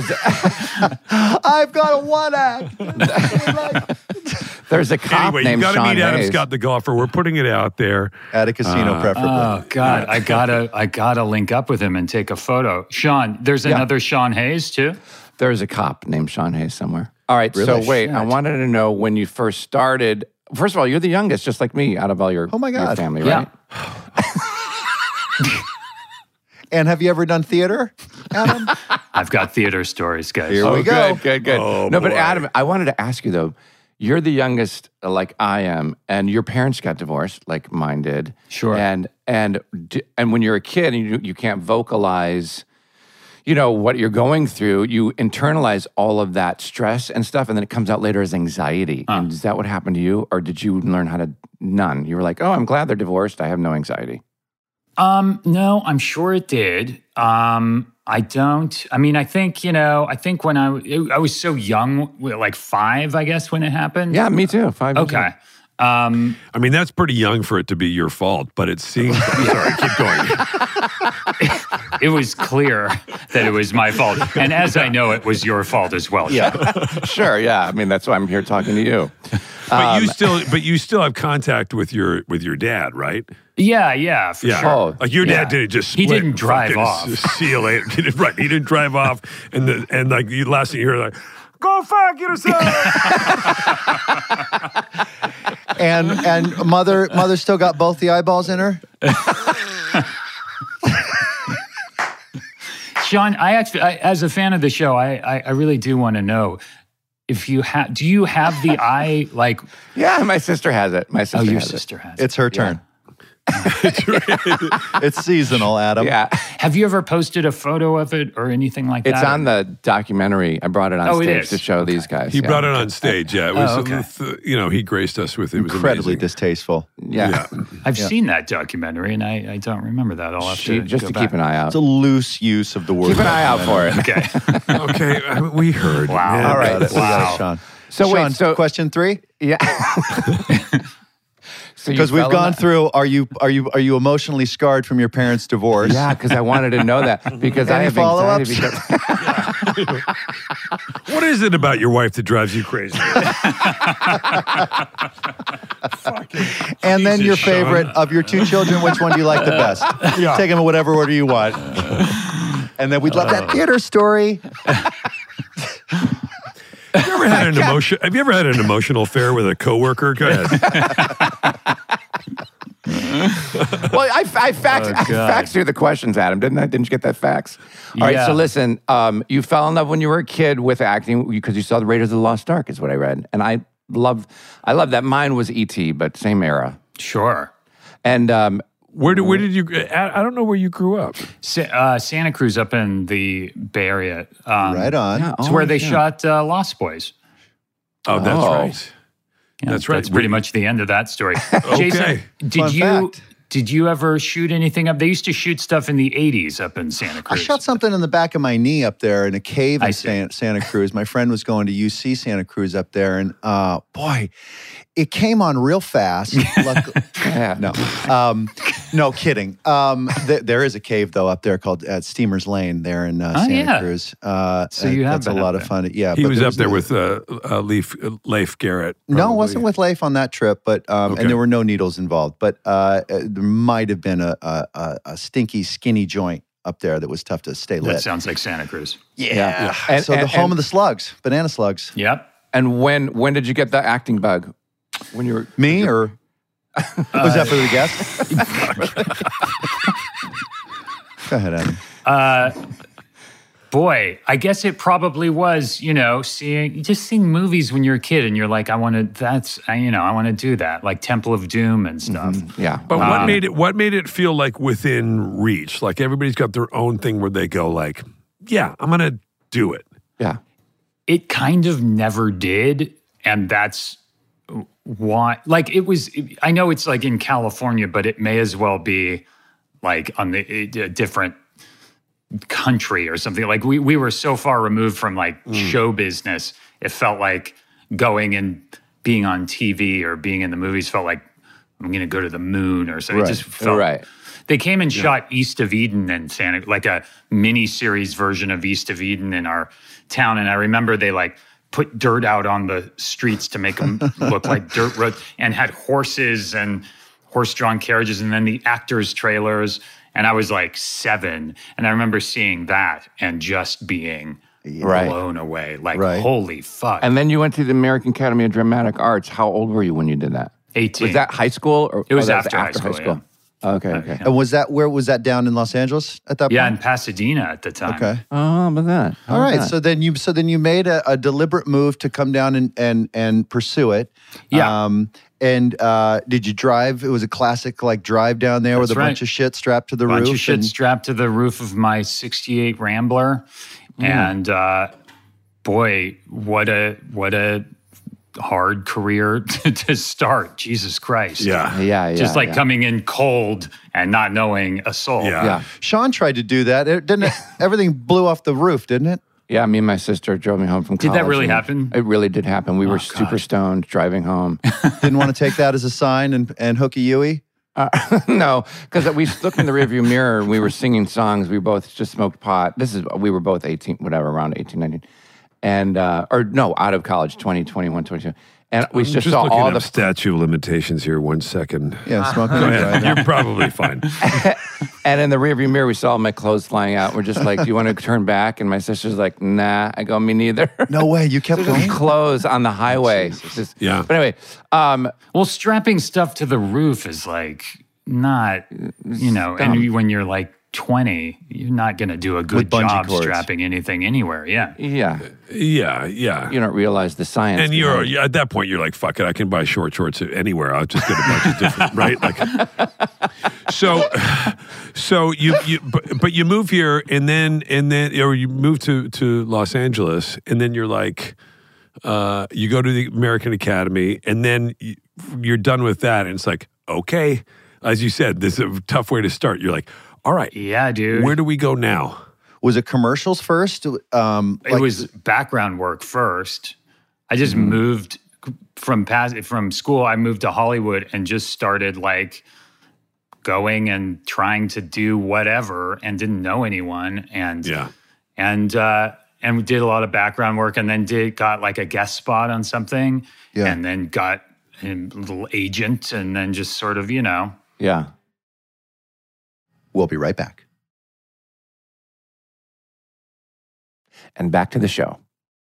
I've got a one act. There's a cop Anyway, you named got to Sean meet Adam Hayes. Scott the golfer. We're putting it out there. At a casino, preferably. Oh God, I gotta, I gotta link up with him and take a photo. Sean, there's another Sean Hayes too. There's a cop named Sean Hayes somewhere. All right, Really? so wait, I Shit. wanted to know when you first started. First of all, you're the youngest, just like me, out of all your, Oh my your God. family, Yeah. right? And have you ever done theater, Adam? I've got theater stories, guys. Here Oh, we go. good, good, good. Oh, no, but boy. Adam, I wanted to ask you though. You're the youngest, uh, like I am, and your parents got divorced, like mine did. Sure. And and d- and when you're a kid and you you can't vocalize, you know what you're going through. You internalize all of that stress and stuff, and then it comes out later as anxiety. And is that what happened to you, or did you learn how to none? You were like, oh, I'm glad they're divorced. I have no anxiety. Um, no, I'm sure it did. Um, I don't. I mean, I think you know. I think when I I was so young, like five, I guess, when it happened. Yeah, me too. Five. years Okay. old. Um, I mean, that's pretty young for it to be your fault, but it seems. Sorry, keep going. it was clear that it was my fault, and as I know, it was your fault as well. Yeah. Sure. Yeah. I mean, that's why I'm here talking to you. But you still, but you still have contact with your with your dad, right? yeah, yeah, for Yeah. sure. Oh, Like your yeah. dad didn't just He split didn't and drive fucking off. s- See you later. He didn't, right. He didn't drive off, and the and like you last thing you heard like, go fuck yourself. And and mother mother still got both the eyeballs in her? Sean, I actually, I, as a fan of the show, I, I, I really do want to know if you have. Do you have the eye like? Yeah, my sister has it. My sister Oh, your has sister has. It's her turn. It's seasonal, Adam. it. Yeah. Have you ever posted a photo of it or anything like It's that? on the documentary. I brought it on Oh, it stage is? to show these guys. He yeah. brought it on stage. Yeah, it was. Oh, okay. th- you know, he graced us with it. It was Incredibly amazing. distasteful. Yeah. I've seen that documentary, and I, I don't remember that. I'll have She- to just go to back. keep an eye out. It's a loose use of the word. Keep an eye out for it. Okay. Okay, I mean, we heard. Wow. man. All right. Got it. We got it, Wow. Sean. So wait, Sean, so- question three? Yeah. So you Because we've fell in gone that- through. Are you are you are you emotionally scarred from your parents' divorce? Yeah, because I wanted to know that because I Any have follow-ups? anxiety. Because, What is it about your wife that drives you crazy? And then Jesus, your Sean. favorite of your two children, which one do you like the best? Take them in whatever order you want. And then we'd love that theater story. Have you ever had an emotion? Have you ever had an emotional affair with a coworker? Go ahead. well, I, I faxed, Oh, I God. faxed you the questions, Adam, didn't I? Didn't you get that fax? All right, Yeah. so listen, um, you fell in love when you were a kid with acting because you saw the Raiders of the Lost Ark, is what I read, and I love, I love that. Mine was E T, but same era. Sure. And um, Where did where did you? I I don't know where you grew up. Sa- uh, Santa Cruz up in the Bay Area. Um, Right on. yeah, It's oh, where they yeah. shot uh, Lost Boys. Oh, that's Oh. right. Yeah, That's right. That's pretty We- much the end of that story. Okay. Jason, did Fun you fact. did you ever shoot anything up? They used to shoot stuff in the eighties up in Santa I Cruz. shot something in the back of my knee up there in a cave I in see. Santa, Santa Cruz. My friend was going to U C Santa Cruz up there, and uh, boy, it came on real fast. Luck- yeah. no, um, no kidding. Um, th- there is a cave though up there called uh, Steamers Lane there in uh, Oh, Santa yeah. Cruz. Uh, So you uh, have that's a been up lot of there. fun. Yeah, He but was there up there no- with uh, uh, Leif Leif Garrett. No, it probably. wasn't with Leif on that trip, but um, Okay. and there were no needles involved. But uh, uh, there might have been a, a, a, a stinky, skinny joint up there that was tough to stay That lit. sounds like Santa Cruz. Yeah. Yeah. And- so the and- home and- of the slugs, banana slugs. Yep. And when when did you get the acting bug? When you were Me or was that for the guest? Go ahead, Adam. Uh, boy, I guess it probably was, you know, seeing just seeing movies when you're a kid and you're like, I want to. That's I, you know, I want to do that, like Temple of Doom and stuff. yeah. But what Um, made it? What made it feel like within reach? Like everybody's got their own thing where they go, like, yeah, I'm gonna do it. yeah. It kind of never did, and that's why. Like it was. I know it's like in California, but it may as well be like on the a different country or something. Like we we were so far removed from like show business. It felt like going and being on T V or being in the movies felt like I'm going to go to the moon or something. Right. It just felt Right. They came and shot East of Eden and Santa, like a mini series version of East of Eden in our town. And I remember they like put dirt out on the streets to make them look like dirt roads and had horses and horse-drawn carriages and then the actors' trailers. And I was like seven. And I remember seeing that and just being Right. blown away. Like, Right. holy fuck. And then you went to the American Academy of Dramatic Arts. How old were you when you did that? eighteen. Was that high school? Or It was oh, that after high school, Okay, okay. And was that where was that down in Los Angeles at that Yeah, in point? Pasadena at the time. Okay. Oh, but that. All right. So then you so then you made a, a deliberate move to come down and and and pursue it. Yeah. Um, and uh, did you drive? It was a classic like drive down there with That's a bunch right. of shit strapped to the Bunch roof. of shit and- strapped to the roof of my sixty-eight Rambler. And uh, boy, what a what a hard career to, to start. Jesus Christ. Yeah, yeah, yeah. Just like yeah. coming in cold and not knowing a soul. yeah. Yeah. Sean tried to do that. It didn't it? Everything blew off the roof, didn't it? Yeah, me and my sister drove me home from Did college. that really and happen? It really did happen. We were God. super stoned driving home. Didn't want to take that as a sign and and hook a Yui. Uh, no, because we looked in the rearview mirror and we were singing songs. We both just smoked pot. This is, we were both eighteen, whatever, around eighteen, nineteen. And, uh, or no, out of college, twenty, twenty-one, twenty-two. And we I'm just, just saw looking all up the statute of limitations here. One second. Yeah, smoking Go and ahead. driving. You're probably fine. And in the rearview mirror, we saw all my clothes flying out. We're just like, do you want to turn back? And my sister's like, nah. I go, me neither. No way. You kept going. Clothes on the highway. Just- Yeah. But anyway, um, Well, strapping stuff to the roof is like not, you know, and Dumb. you- when you're like twenty, you're not going to do a good With bungee job cords. strapping anything anywhere. Yeah. yeah, Yeah, yeah. you don't realize the science. And you're behind it. yeah, at that point, you're like, fuck it, I can buy short shorts anywhere. I'll just get a bunch of different, right? Like, so, so you you but, but you move here, and then and then or you move to to Los Angeles, and then you're like, uh, you go to the American Academy, and then you, you're done with that, and it's like, okay, as you said, this is a tough way to start. You're like, all right, Yeah, dude. where do we go now? Was it commercials first? Um, it like- was background work first. I just Mm-hmm. moved from past from school, I moved to Hollywood and just started like going and trying to do whatever, and didn't know anyone, and Yeah. and uh, and we did a lot of background work, and then did got like a guest spot on something, Yeah. and then got a little agent, and then just sort of, you know. Yeah. We'll be right back. And back to the show.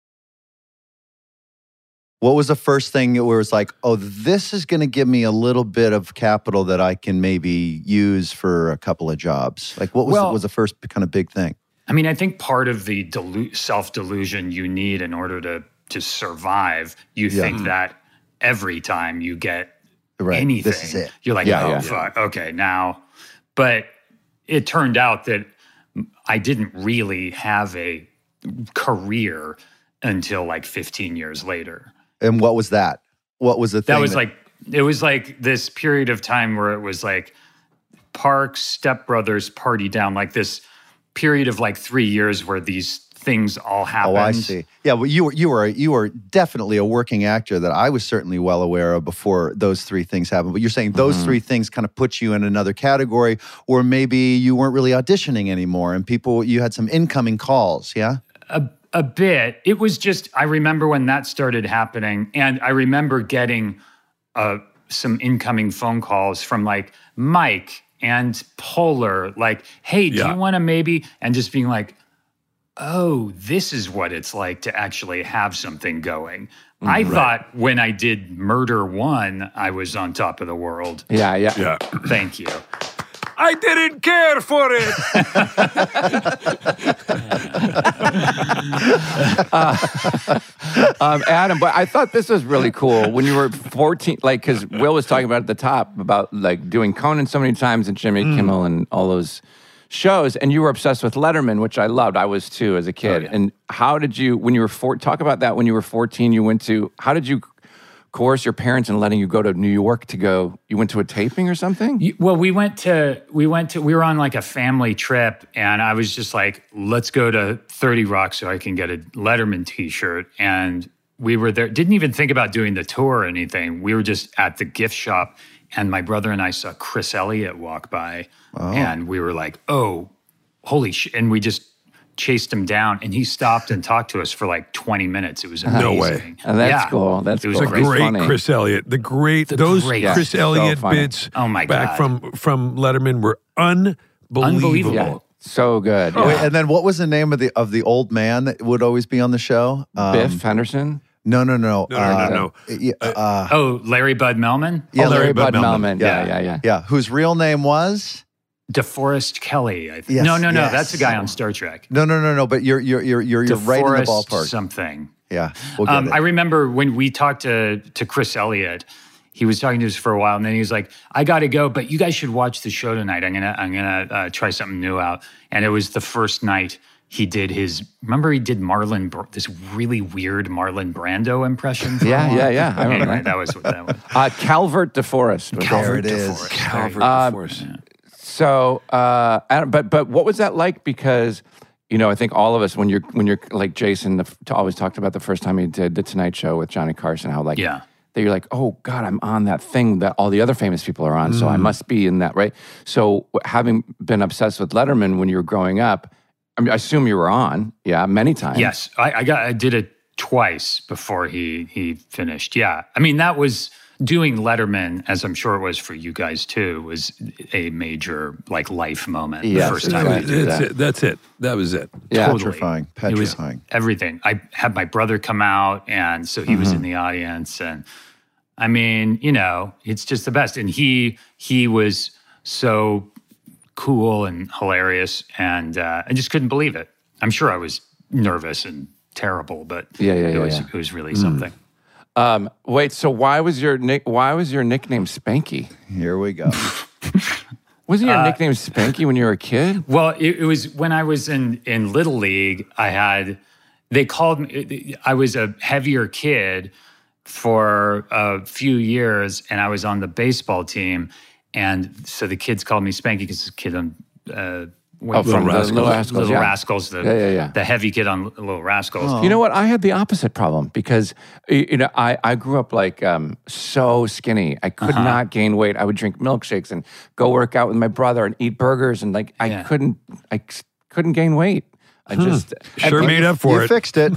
What was the first thing where it was like, oh, this is going to give me a little bit of capital that I can maybe use for a couple of jobs? Like, what was, Well- was the first kind of big thing? I mean, I think part of the delu- self-delusion you need in order to to survive, you Yeah. think that every time you get Right. anything, This is it. you're like, Yeah, oh, yeah. fuck, okay, now. But it turned out that I didn't really have a career until like fifteen years later. And what was that? What was the thing? That was like, it was like this period of time where it was like Parks, Step Brothers, Party Down, like this period of like three years where these things all happened. Oh, I see. Yeah, well, you were you were you were definitely a working actor that I was certainly well aware of before those three things happened. But you're saying those Mm-hmm. three things kind of put you in another category, or maybe you weren't really auditioning anymore, and people you had some incoming calls. Yeah. A, a bit. It was just, I remember when that started happening, and I remember getting uh, some incoming phone calls from like Mike and Polar, like, hey, do Yeah. you want to maybe, and just being like, oh, this is what it's like to actually have something going. I thought when I did Murder One, I was on top of the world. Yeah, yeah. Yeah. Thank you. I didn't care for it. Um, Adam, but I thought this was really cool when you were fourteen, like, because Will was talking about at the top about like doing Conan so many times and Jimmy Kimmel and all those shows, and you were obsessed with Letterman, which I loved. I was too as a kid. yeah. And how did you, when you were four, talk about that when you were fourteen, you went to, how did you coerce your parents into letting you go to New York to go, you went to a taping or something? You- Well, we went to we went to we were on like a family trip, and I was just like, let's go to thirty Rock so I can get a Letterman T-shirt. And we were there, didn't even think about doing the tour or anything. We were just at the gift shop, and my brother and I saw Chris Elliott walk by, and we were like, oh, holy shit! And we just chased him down, and he stopped and talked to us for like twenty minutes. It was amazing. No way. And that's Yeah. cool. That's It was cool. The great. It's great funny. Chris Elliott. The great those great- Chris Yeah, so Elliott funny. bits Oh my back God. from from Letterman were unbelievable. Unbelievable. Yeah, so good. Wait, Yeah. and then what was the name of the of the old man that would always be on the show? Um, Biff Henderson? No, no, no, No, no, no, uh, no. yeah, uh, Oh, Larry Bud Melman, yeah, oh, Larry, Larry Bud Bud Melman. Melman. Yeah, yeah, yeah. yeah. Whose real name was? DeForest Kelly. I think. Yes, no, no, no. yes. That's a guy on Star Trek. No, no, no, no. But you're you're you're you're, you're right in the DeForest ballpark. Something. Yeah, we'll get Um, it. I remember when we talked to to Chris Elliott, he was talking to us for a while, and then he was like, "I got to go, but you guys should watch the show tonight. I'm gonna I'm gonna uh, try something new out." And it was the first night he did his. Remember, he did Marlon Br- this really weird Marlon Brando impression. for a Yeah, while? yeah, yeah. I remember Anyway, that. that was what that was. Uh, Calvert DeForest. was There it. it is. DeForest. Calvert Uh, DeForest. So, uh, Adam, but but what was that like? Because you know, I think all of us, when you're when you're like Jason, the, always talked about the first time he did the Tonight Show with Johnny Carson, how like Yeah. that you're like, oh God, I'm on that thing that all the other famous people are on, so I must be in that, right? So, having been obsessed with Letterman when you were growing up, I, mean, I assume you were on, yeah, many times. Yes, I, I got I did it twice before he he finished. Yeah, I mean that was doing Letterman, as I'm sure it was for you guys too, was a major like life moment. Yes, the first time I exactly. did That's that. it. That's it. That was it. yeah, Totally. Petrifying, It was petrifying. everything. I had my brother come out, and so he was Mm-hmm. in the audience, and I mean, you know, it's just the best. And he he was so cool and hilarious, and uh, I just couldn't believe it. I'm sure I was nervous and terrible, but Yeah, yeah, it yeah, was yeah. it was really something. Um, wait, so why was your nick? Why was your nickname Spanky? Here we go. Wasn't your nickname Spanky when you were a kid? Well, it, it was when I was in in Little League. I had they called me. I was a heavier kid for a few years, and I was on the baseball team, and so the kids called me Spanky because the kid on uh, Oh, from the Rascals. Little Rascals. Little yeah. Rascals, the, Yeah, yeah, yeah. the heavy kid on Little Rascals. You know what? I had the opposite problem because y- you know I, I grew up like um, so skinny. I could Uh-huh. not gain weight. I would drink milkshakes and go work out with my brother and eat burgers and like I Yeah. couldn't I c- couldn't gain weight. I just Sure and- made up for you it. fixed it.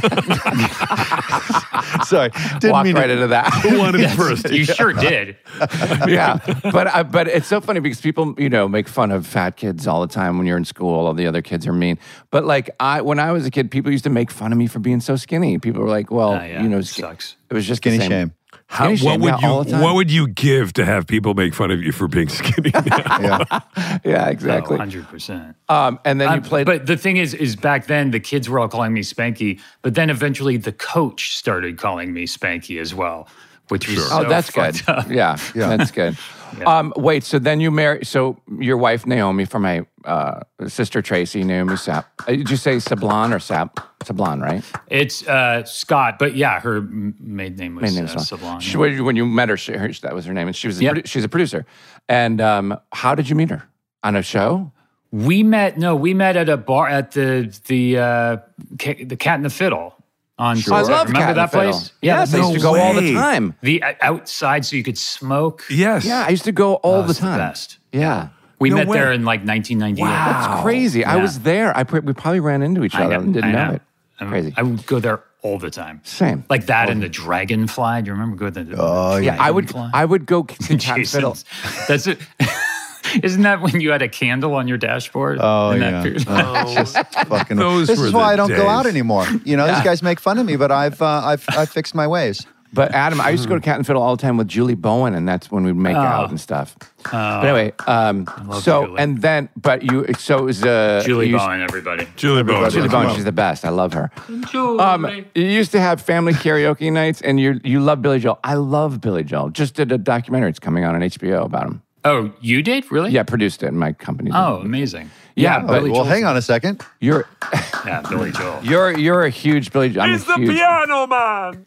Sorry, didn't walked mean right to, into that. Who wanted first? You sure did. yeah, but I, but it's so funny because people you know make fun of fat kids all the time when you're in school. All the other kids are mean. But like I, when I was a kid, people used to make fun of me for being so skinny. People were like, "Well, Ah, yeah, you know, it sk- sucks. It was just skinny the same. shame. How, Skinny what shame, would yeah, all the you time. What would you give to have people make fun of you for being skinny? Now? Yeah. Yeah, Oh, exactly. one hundred percent. Um, and then you Um, played. But the thing is, is back then the kids were all calling me Spanky, but then eventually the coach started calling me Spanky as well, which was Sure. so oh, that's good. fucked up. Yeah, Yeah. that's good. Um, wait, so then you marry. So your wife Naomi, for my uh, sister Tracy, Naomi Sapp. Uh, did you say Sablon or Sapp? Sablon, right? It's uh, Scott, but yeah, her m- maiden name was Maiden name uh, is Sablon. She, when you- when you met her, she, her, that was her name, and she was a Yep. produ- she's a producer. And um, how did you meet her? On a show? We met. No, we met at a bar at the the uh, ca- the Cat and the Fiddle on. I love Remember Cat and that the Fiddle. place? Yes, I no used to go all the way. time. The uh, outside so you could smoke. Yes. Yeah, I used to go all Oh, the it's the time. best. Yeah. We No met way. there in like nineteen ninety-eight. That's crazy. I Yeah. was there. I pr- we probably ran into each I other know, and didn't I know, know. it. I- Crazy. I would go there all the time. Same. Like that and the Dragonfly. Do you remember going to the Oh, Yeah, I would. Dragonfly? I would go to Cat and Fiddle. Jason's- That's it. Isn't that when you had a candle on your dashboard? Oh, in that yeah. period? Just fucking. Those this were is why the I don't go out days. anymore. You know, these guys make fun of me, but I've uh, I've I've fixed my ways. But Adam, I used to go to Cat and Fiddle all the time with Julie Bowen, and that's when we'd make out and stuff. but anyway, um, love so Julie. and then, but you, so it was uh, Julie you used- Bowen, everybody. Julie Bowen. Julie Come Bowen, on. she's the best. I love her. Julie. Um, you used to have family karaoke nights, and you you love Billy Joel. I love Billy Joel. Just did a documentary. It's coming out on H B O about him. oh, you did? Really? Yeah, produced it in my company. did. Oh, amazing. yeah, Oh, but well, hang on a second. you're Yeah, Billy Joel. you're you're a huge Billy Joel. I'm He's a the huge, piano man.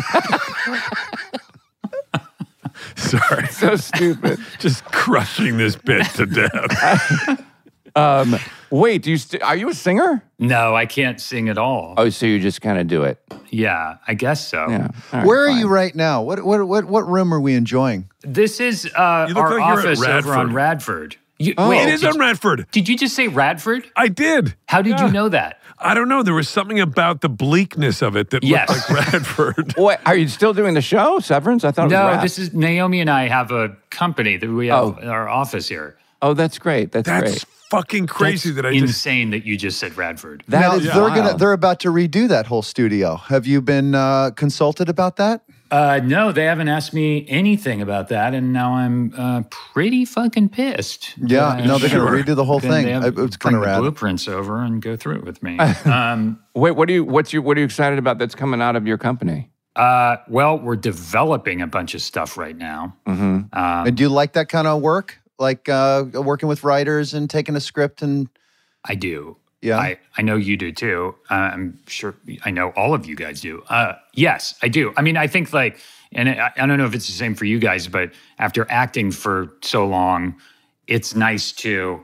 Sorry, so stupid. just crushing this bit to death. Um, wait, do you st- are you a singer? No, I can't sing at all. Oh, so you just kind of do it? Yeah, I guess so. Yeah. All right, Where are fine. you right now? What what what what room are we enjoying? This is uh, You look our like you're at office over on Radford. Radford. You, Oh. wait, It is did, on Radford. did you just say Radford? I did. How did Yeah. you know that? I don't know. There was something about the bleakness of it that Yes. looked like Radford. Wait, are you still doing the show, Severance? I thought it was No, rap. this is Naomi and I have a company that we have Oh. our office here. Oh, that's great. That's, That's great. fucking crazy That's that I just. insane that you just said Radford. That now is they're gonna wild. they're about to redo that whole studio. Have you been uh, consulted about that? Uh, no, they haven't asked me anything about that, and now I'm uh, pretty fucking pissed. Yeah, Uh, no, they're sure. gonna redo the whole Then thing. they have- It- It's bring kind of the rad. blueprints over and go through it with me. um, Wait, what do you what's you what are you excited about that's coming out of your company? uh, well, we're developing a bunch of stuff right now. Mm-hmm. Um, And do you like that kind of work? Like uh, working with writers and taking a script and I do. Yeah. I, I know you do too. Uh, I'm sure I know all of you guys do. Uh, yes, I do. I mean, I think like, and I, I don't know if it's the same for you guys, but after acting for so long, it's nice to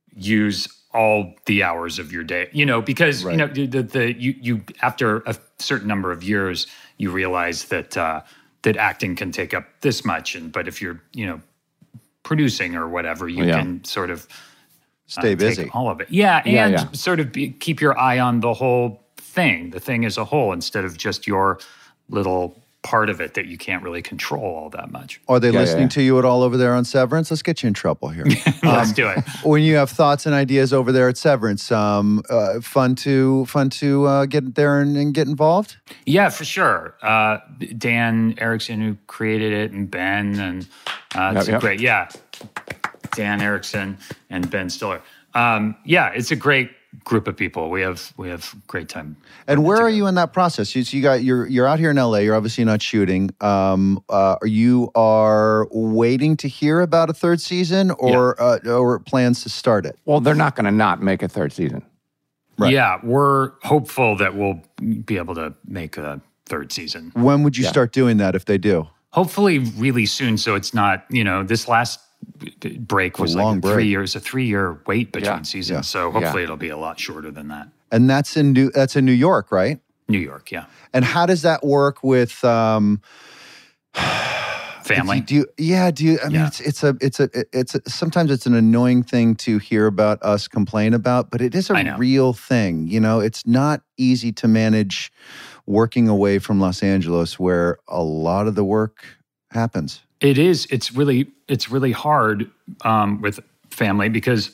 use all the hours of your day, you know, because, Right. you know, the, the, you, you, after a certain number of years, you realize that, uh, that acting can take up this much. And, but if you're, you know, producing or whatever, you Yeah. can sort of stay uh, busy. take all of it. Yeah, and Yeah, yeah. sort of be, keep your eye on the whole thing, the thing as a whole, instead of just your little part of it that you can't really control all that much. Are they Yeah, listening yeah. to you at all over there on Severance? Let's get you in trouble here. Let's do it. When you have thoughts and ideas over there at Severance, um, uh, fun to fun to uh, get there and, and get involved. Yeah, for sure. Uh, Dan Erickson, who created it, and Ben, and uh, it's Yep, yep. a great, yeah, Dan Erickson and Ben Stiller. Um, yeah, it's a great group of people. We have we have great time. And where are you in that process? You, so you got you're you're out here in L A. You're obviously not shooting. Um, uh, you are waiting to hear about a third season, or uh, or plans to start it. Well, they're not going to not make a third season. Right. Yeah, we're hopeful that we'll be able to make a third season. When would you Yeah. start doing that if they do? Hopefully really soon, so it's not, you know, this last break was A like long a break. three years, a three-year wait between Yeah. seasons. Yeah. So hopefully Yeah. it'll be a lot shorter than that. And that's in New that's in New York, right? New York, yeah. And how does that work with um Family. Do you, yeah, do you I mean Yeah. it's it's a it's a it's a, sometimes it's an annoying thing to hear about us complain about, but it is I a know. real thing. You know, it's not easy to manage working away from Los Angeles where a lot of the work happens. It is. It's really. It's really hard um, with family because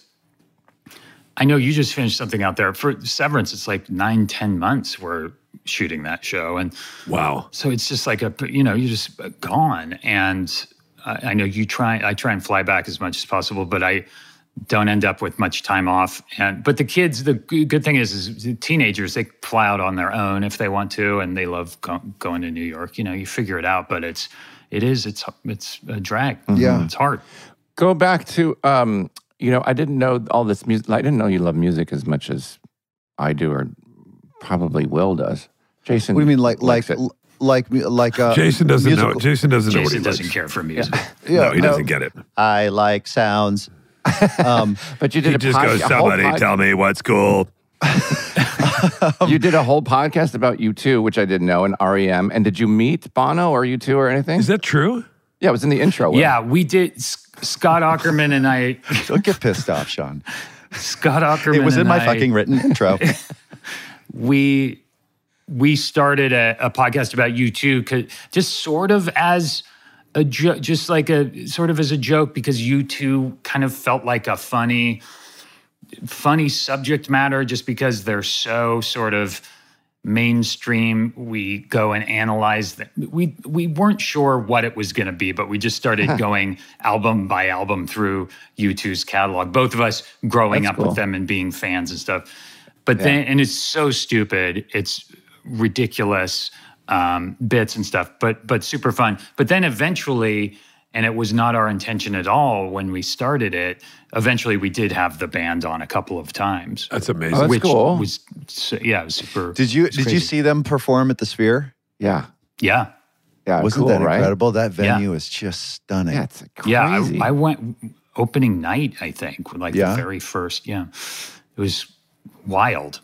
I know you just finished something out there for Severance. It's like nine, ten months we're shooting that show, and Wow. so it's just like a you know you're just gone. And I, I know you try. I try and fly back as much as possible, but I don't end up with much time off. And but the kids, the g- good thing is, is the teenagers they fly out on their own if they want to, and they love go, going to New York. You know, you figure it out, but it's. It is. It's it's a drag. Yeah. It's hard. Go back to, um, you know, I didn't know all this music. I didn't know you love music as much as I do, or probably Will does. Jason, What do you mean like like likes it. like like uh Jason doesn't know. musical- Jason doesn't know what Jason he doesn't likes. care for music. No, he doesn't get it. I like sounds. Um But you did He a just pod- goes, a whole somebody pod- tell me what's cool. You did a whole podcast about U two, which I didn't know, and R E M. And did you meet Bono or U two or anything? Is that true? Yeah, it was in the intro. Will. Yeah, we did. S- Scott Ackerman and I. don't get pissed off, Sean. Scott Ackerman. It was in and my I, fucking written intro. We we started a, a podcast about U two, 'cause- just sort of as a jo- just like a sort of as a joke, because U two kind of felt like a funny, funny subject matter, just because they're so sort of mainstream. We go and analyze them. We we weren't sure what it was going to be, but we just started going album by album through U two's catalog. Both of us growing That's up cool. with them and being fans and stuff. But then, and it's so stupid. It's ridiculous um, bits and stuff, but but super fun. But then eventually, and it was not our intention at all when we started it. Eventually, we did have the band on a couple of times. That's amazing. Oh, that's which cool. was so, yeah, it was super. Did you it's did you crazy. see them perform at the Sphere? Yeah. Yeah, Yeah. Wasn't cool, that right? incredible? That Yeah. venue is just stunning. Yeah, it's crazy. yeah. I, I went opening night. I think like Yeah? the very first. Yeah, it was wild.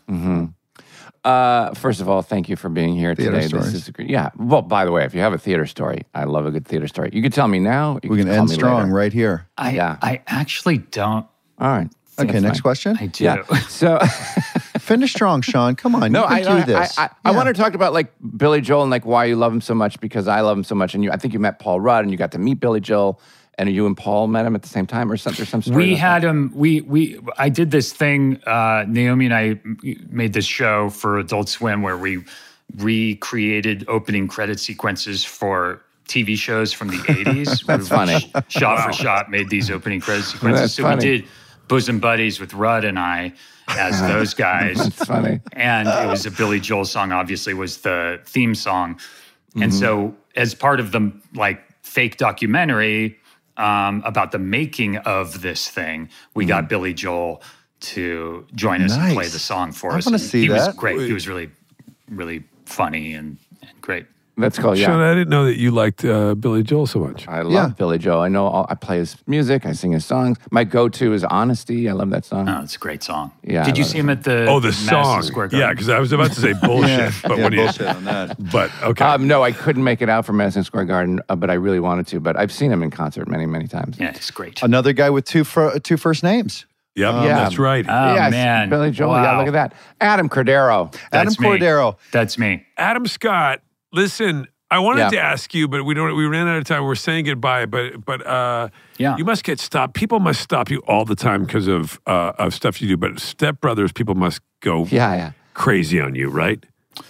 Uh, first of all, thank you for being here Theater today. stories. This is a great, yeah. Well, by the way, if you have a theater story, I love a good theater story. You can tell me now. You we can call end me strong later. right here. I Yeah. I actually don't. All right. I think Okay, it's next fine. question. I do. Yeah. So, Finish strong, Sean. Come on, no, you I, can do I, this. I, I, I want to talk about like Billy Joel and like why you love him so much, because I love him so much. And you, I think you met Paul Rudd and you got to meet Billy Joel, and you and Paul met him at the same time, or something. Or some story We about had him. We we. I did this thing. Uh, Naomi and I made this show for Adult Swim where we recreated opening credit sequences for T V shows from the eighties. That's funny. Shot for shot, made these opening credit sequences. That's so funny. we did Bosom Buddies with Rudd and I as those guys. that. It's funny. And it was a Billy Joel song, obviously, was the theme song. And Mm-hmm. so, as part of the like fake documentary um, about the making of this thing, we got Billy Joel to join us and play Nice. the song for I us. wanna And see he that. was great. He was really, really funny and, and great. That's cool. Yeah. Sean, I didn't know that you liked uh, Billy Joel so much. I love Yeah. Billy Joel. I know all, I play his music. I sing his songs. My go-to is Honesty. I love that song. Oh, it's a great song. Yeah, I Did you love see it. him at the Oh, the Madison song. Square Yeah, Garden? because I was about to say bullshit. yeah, but yeah, when you, bullshit on that. but okay. Um, no, I couldn't make it out for Madison Square Garden, uh, but I really wanted to. But I've seen him in concert many, many times. Yeah, it's great. Another guy with two fir- two first names. yep, yeah. that's right. Oh, yes, man. Billy Joel. Yeah, Wow. look at that. Adam Cordero. Adam That's me. Cordero. That's me. Adam Scott, listen, I wanted Yeah. to ask you, but we don't. We ran out of time. We're saying goodbye, but but uh, Yeah. you must get stopped. People must stop you all the time because of uh, of stuff you do. But Step Brothers, people must go Yeah, yeah. crazy on you, right?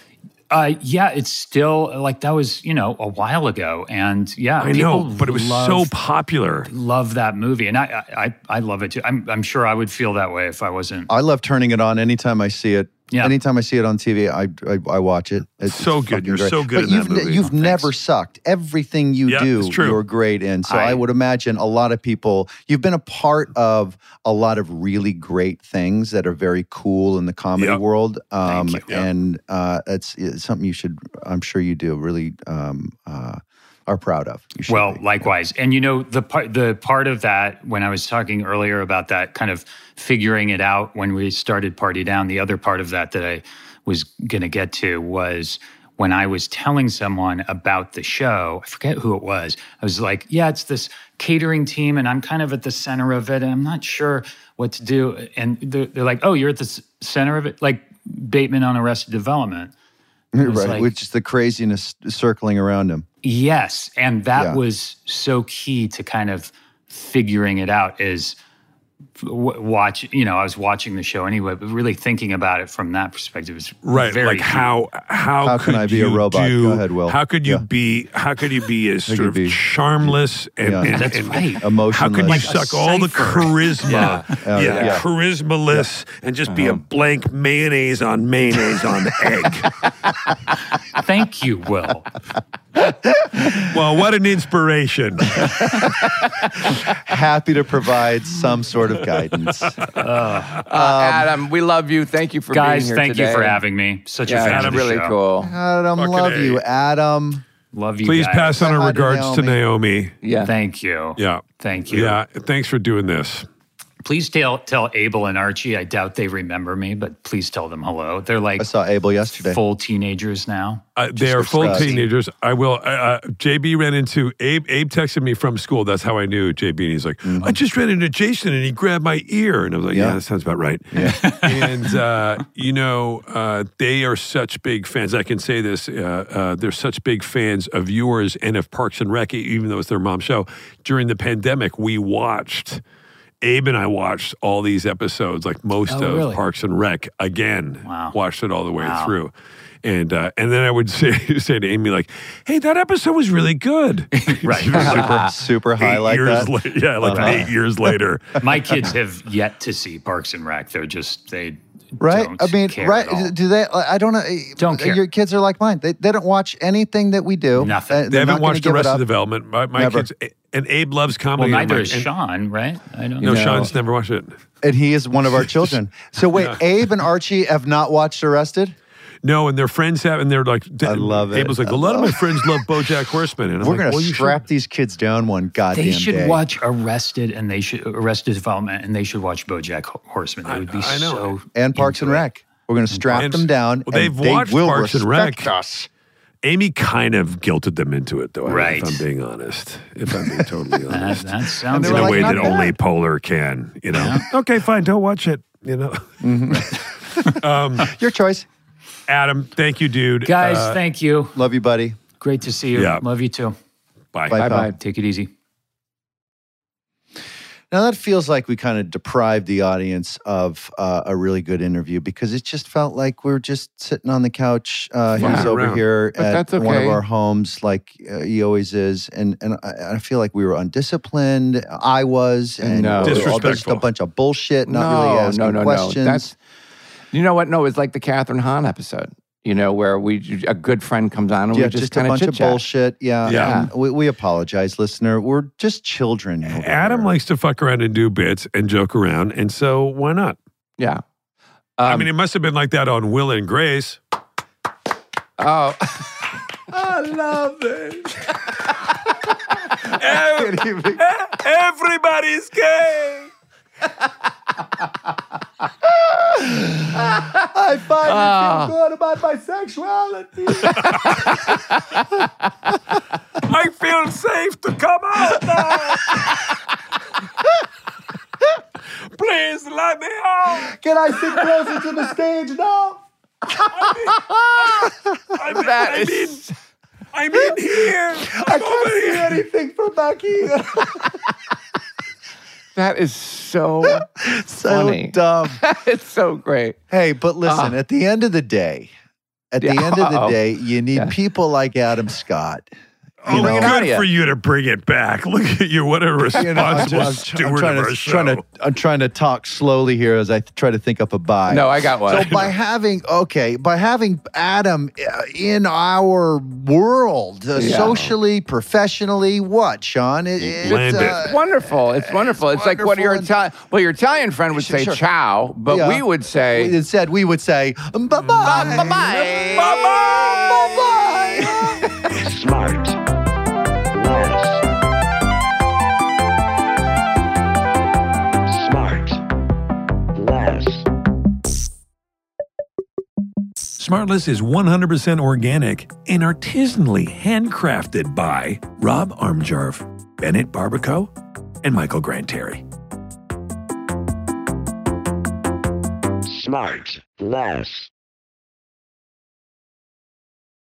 Uh, yeah, it's still like that was, you know, a while ago. And yeah, I people know, but it was love, so popular. love that movie. And I, I, I love it too. I'm, I'm sure I would feel that way if I wasn't. I love turning it on anytime I see it. Yeah. Anytime I see it on T V, I I, I watch it. It's So good. fucking You're great. so good But in that you've movie. you've Oh, never thanks. sucked. Everything you Yeah, do, it's true. you're great in. So I, I- would imagine a lot of people. You've been a part of a lot of really great things that are very cool in the comedy Yep. world. Um, Thank you. And uh, it's, it's something you should. I'm sure you do. Really um, uh, are proud of. You should Well, be. likewise. And you know, the part the part of that when I was talking earlier about that kind of figuring it out when we started Party Down, the other part of that that I was going to get to was when I was telling someone about the show. I forget who it was. I was like, yeah, it's this catering team and I'm kind of at the center of it and I'm not sure what to do. And they're, they're like, oh, you're at the s- center of it? Like Bateman on Arrested Development. It was right, like- which is the craziness circling around him. Yes, and that Yeah. was so key to kind of figuring it out is w- watch, you know, I was watching the show anyway, but really thinking about it from that perspective is Right, very like key. how how, How could can I be you a robot? do- Go ahead, Will. How could you Yeah. be? How could you be as could sort of be- charmless and, Yeah. and- That's and right. Emotionless. How could you Like a suck all the cipher. charisma? Yeah. Uh, yeah, yeah. charismaless, and just be a blank mayonnaise on mayonnaise on egg. Thank you, Will. Well, what an inspiration! Happy to provide some sort of guidance. Uh, Adam, we love you. Thank you for Guys, being here thank today. you for having me. Such a Yeah, fan it's of the really show. cool. Adam, Fucking love A. you. Adam. Love you Please guys. pass on Say our hi to regards to Naomi. Yeah. Thank you. Yeah, Thank you. yeah. Thanks for doing this. Please tell tell Abel and Archie. I doubt they remember me, but please tell them hello. They're like I saw Abel yesterday. full teenagers now. Uh, they are full disgusting. teenagers. I will. Uh, uh, J B ran into Abe. Abe texted me from school. That's how I knew J B. And he's like, I just ran into Jason, and he grabbed my ear, and I was like, Yeah, Yeah. that sounds about right. Yeah. and uh, you know, uh, they are such big fans. I can say this: uh, uh, they're such big fans of yours and of Parks and Rec, even though it's their mom's show. During the pandemic, we watched. Abe and I watched all these episodes, like most Oh, of really? Parks and Rec, again. Wow. Watched it all the way Wow. through. And uh, and then I would say say to Amy, like, hey, that episode was really good. Right. super, super high eight like years that. la- yeah, like Uh-huh. eight years later. My kids have yet to see Parks and Rec. They're just they Right? don't I mean, care right? at all. Do they? I don't know. Don't care. Your kids are like mine. They, they don't watch anything that we do. Nothing. Uh, They they're haven't not gonna watched give it Arrested up. Development. My, my Never. kids, and Abe loves Well, comedy. I'm neither like, is and- Sean, right? I don't No, know. Sean's never watched it. And he is one of our children. So wait, Abe and Archie have not watched Arrested? No, and their friends have, and they're like, I love it. Abel's like, I a lot of love my friends love BoJack Horseman, and I'm We're like, gonna well, you strap should. these kids down one goddamn They should day. watch Arrested and they should Arrested Development and they should watch BoJack Ho- Horseman. They would be I know. so and Parks and into it. Rec. We're gonna strap And- them down. well, they've and they watched will Parks and respect Rec. us. Amy kind of guilted them into it, though. Right. If I'm being honest, if I'm being totally That, honest, that And sounds they in were a like, way "Not that bad." only Polar can, you know. Okay, fine, don't watch it. You know, Your choice. Adam, thank you, dude. Guys, Uh, thank you. Love you, buddy. Great to see you. Yeah. Love you too. bye. Bye. Bye pal. bye. Take it easy. Now that feels like we kind of deprived the audience of uh, a really good interview because it just felt like we were just sitting on the couch. Uh, he was Flying over around. here But at that's one of okay. our homes, like uh, he always is, and and I, I feel like we were undisciplined. I was, and No. all- just a Disrespectful. bunch of bullshit, not no, really asking no, no, questions. no. That's you know what? No, it's like the Catherine Hahn episode. You know, where we a good friend comes on and yeah, we just, just, a kind of bunch chit of chat. bullshit. Yeah, Yeah. and we, we apologize, listener. We're just children. over Adam here. likes to fuck around and do bits and joke around, and so why not? Yeah. I Um, mean, it must have been like that on Will and Grace. oh, I love it. Can't even- Everybody's gay. I finally Ah. feel good about my sexuality. I feel safe to come out now. Please let me out. Can I sit closer to the stage now? I mean, that I is mean, I'm in here. I I'm can't over see here. anything from back here. that is so So funny. dumb. it's so great. Hey, but listen, Ah. at the end of the day, at the Yeah, end of the uh-oh. day, you need Yeah. people like Adam Scott. Oh, You know, it out of good you. for you to bring it back. Look at you. What a responsible you know, I'm, just, I'm, steward I'm trying of to, our show. trying to I'm trying to talk slowly here as I th- try to think up a buy. No, I got one. So by having okay, by having Adam uh, in our world, uh, Yeah. socially, professionally, what, Sean? It, it's, Blend it. uh, It's wonderful. It's wonderful. It's, like what your wonderful Italian well, your Italian friend would Sure, say sure. ciao, but Yeah. we would say Instead, we would say bye bye bye bye. bye bye. Smart. Smartless is one hundred percent organic and artisanally handcrafted by Rob Armjarv, Bennett Barbaco, and Michael Granteri. Smart Less.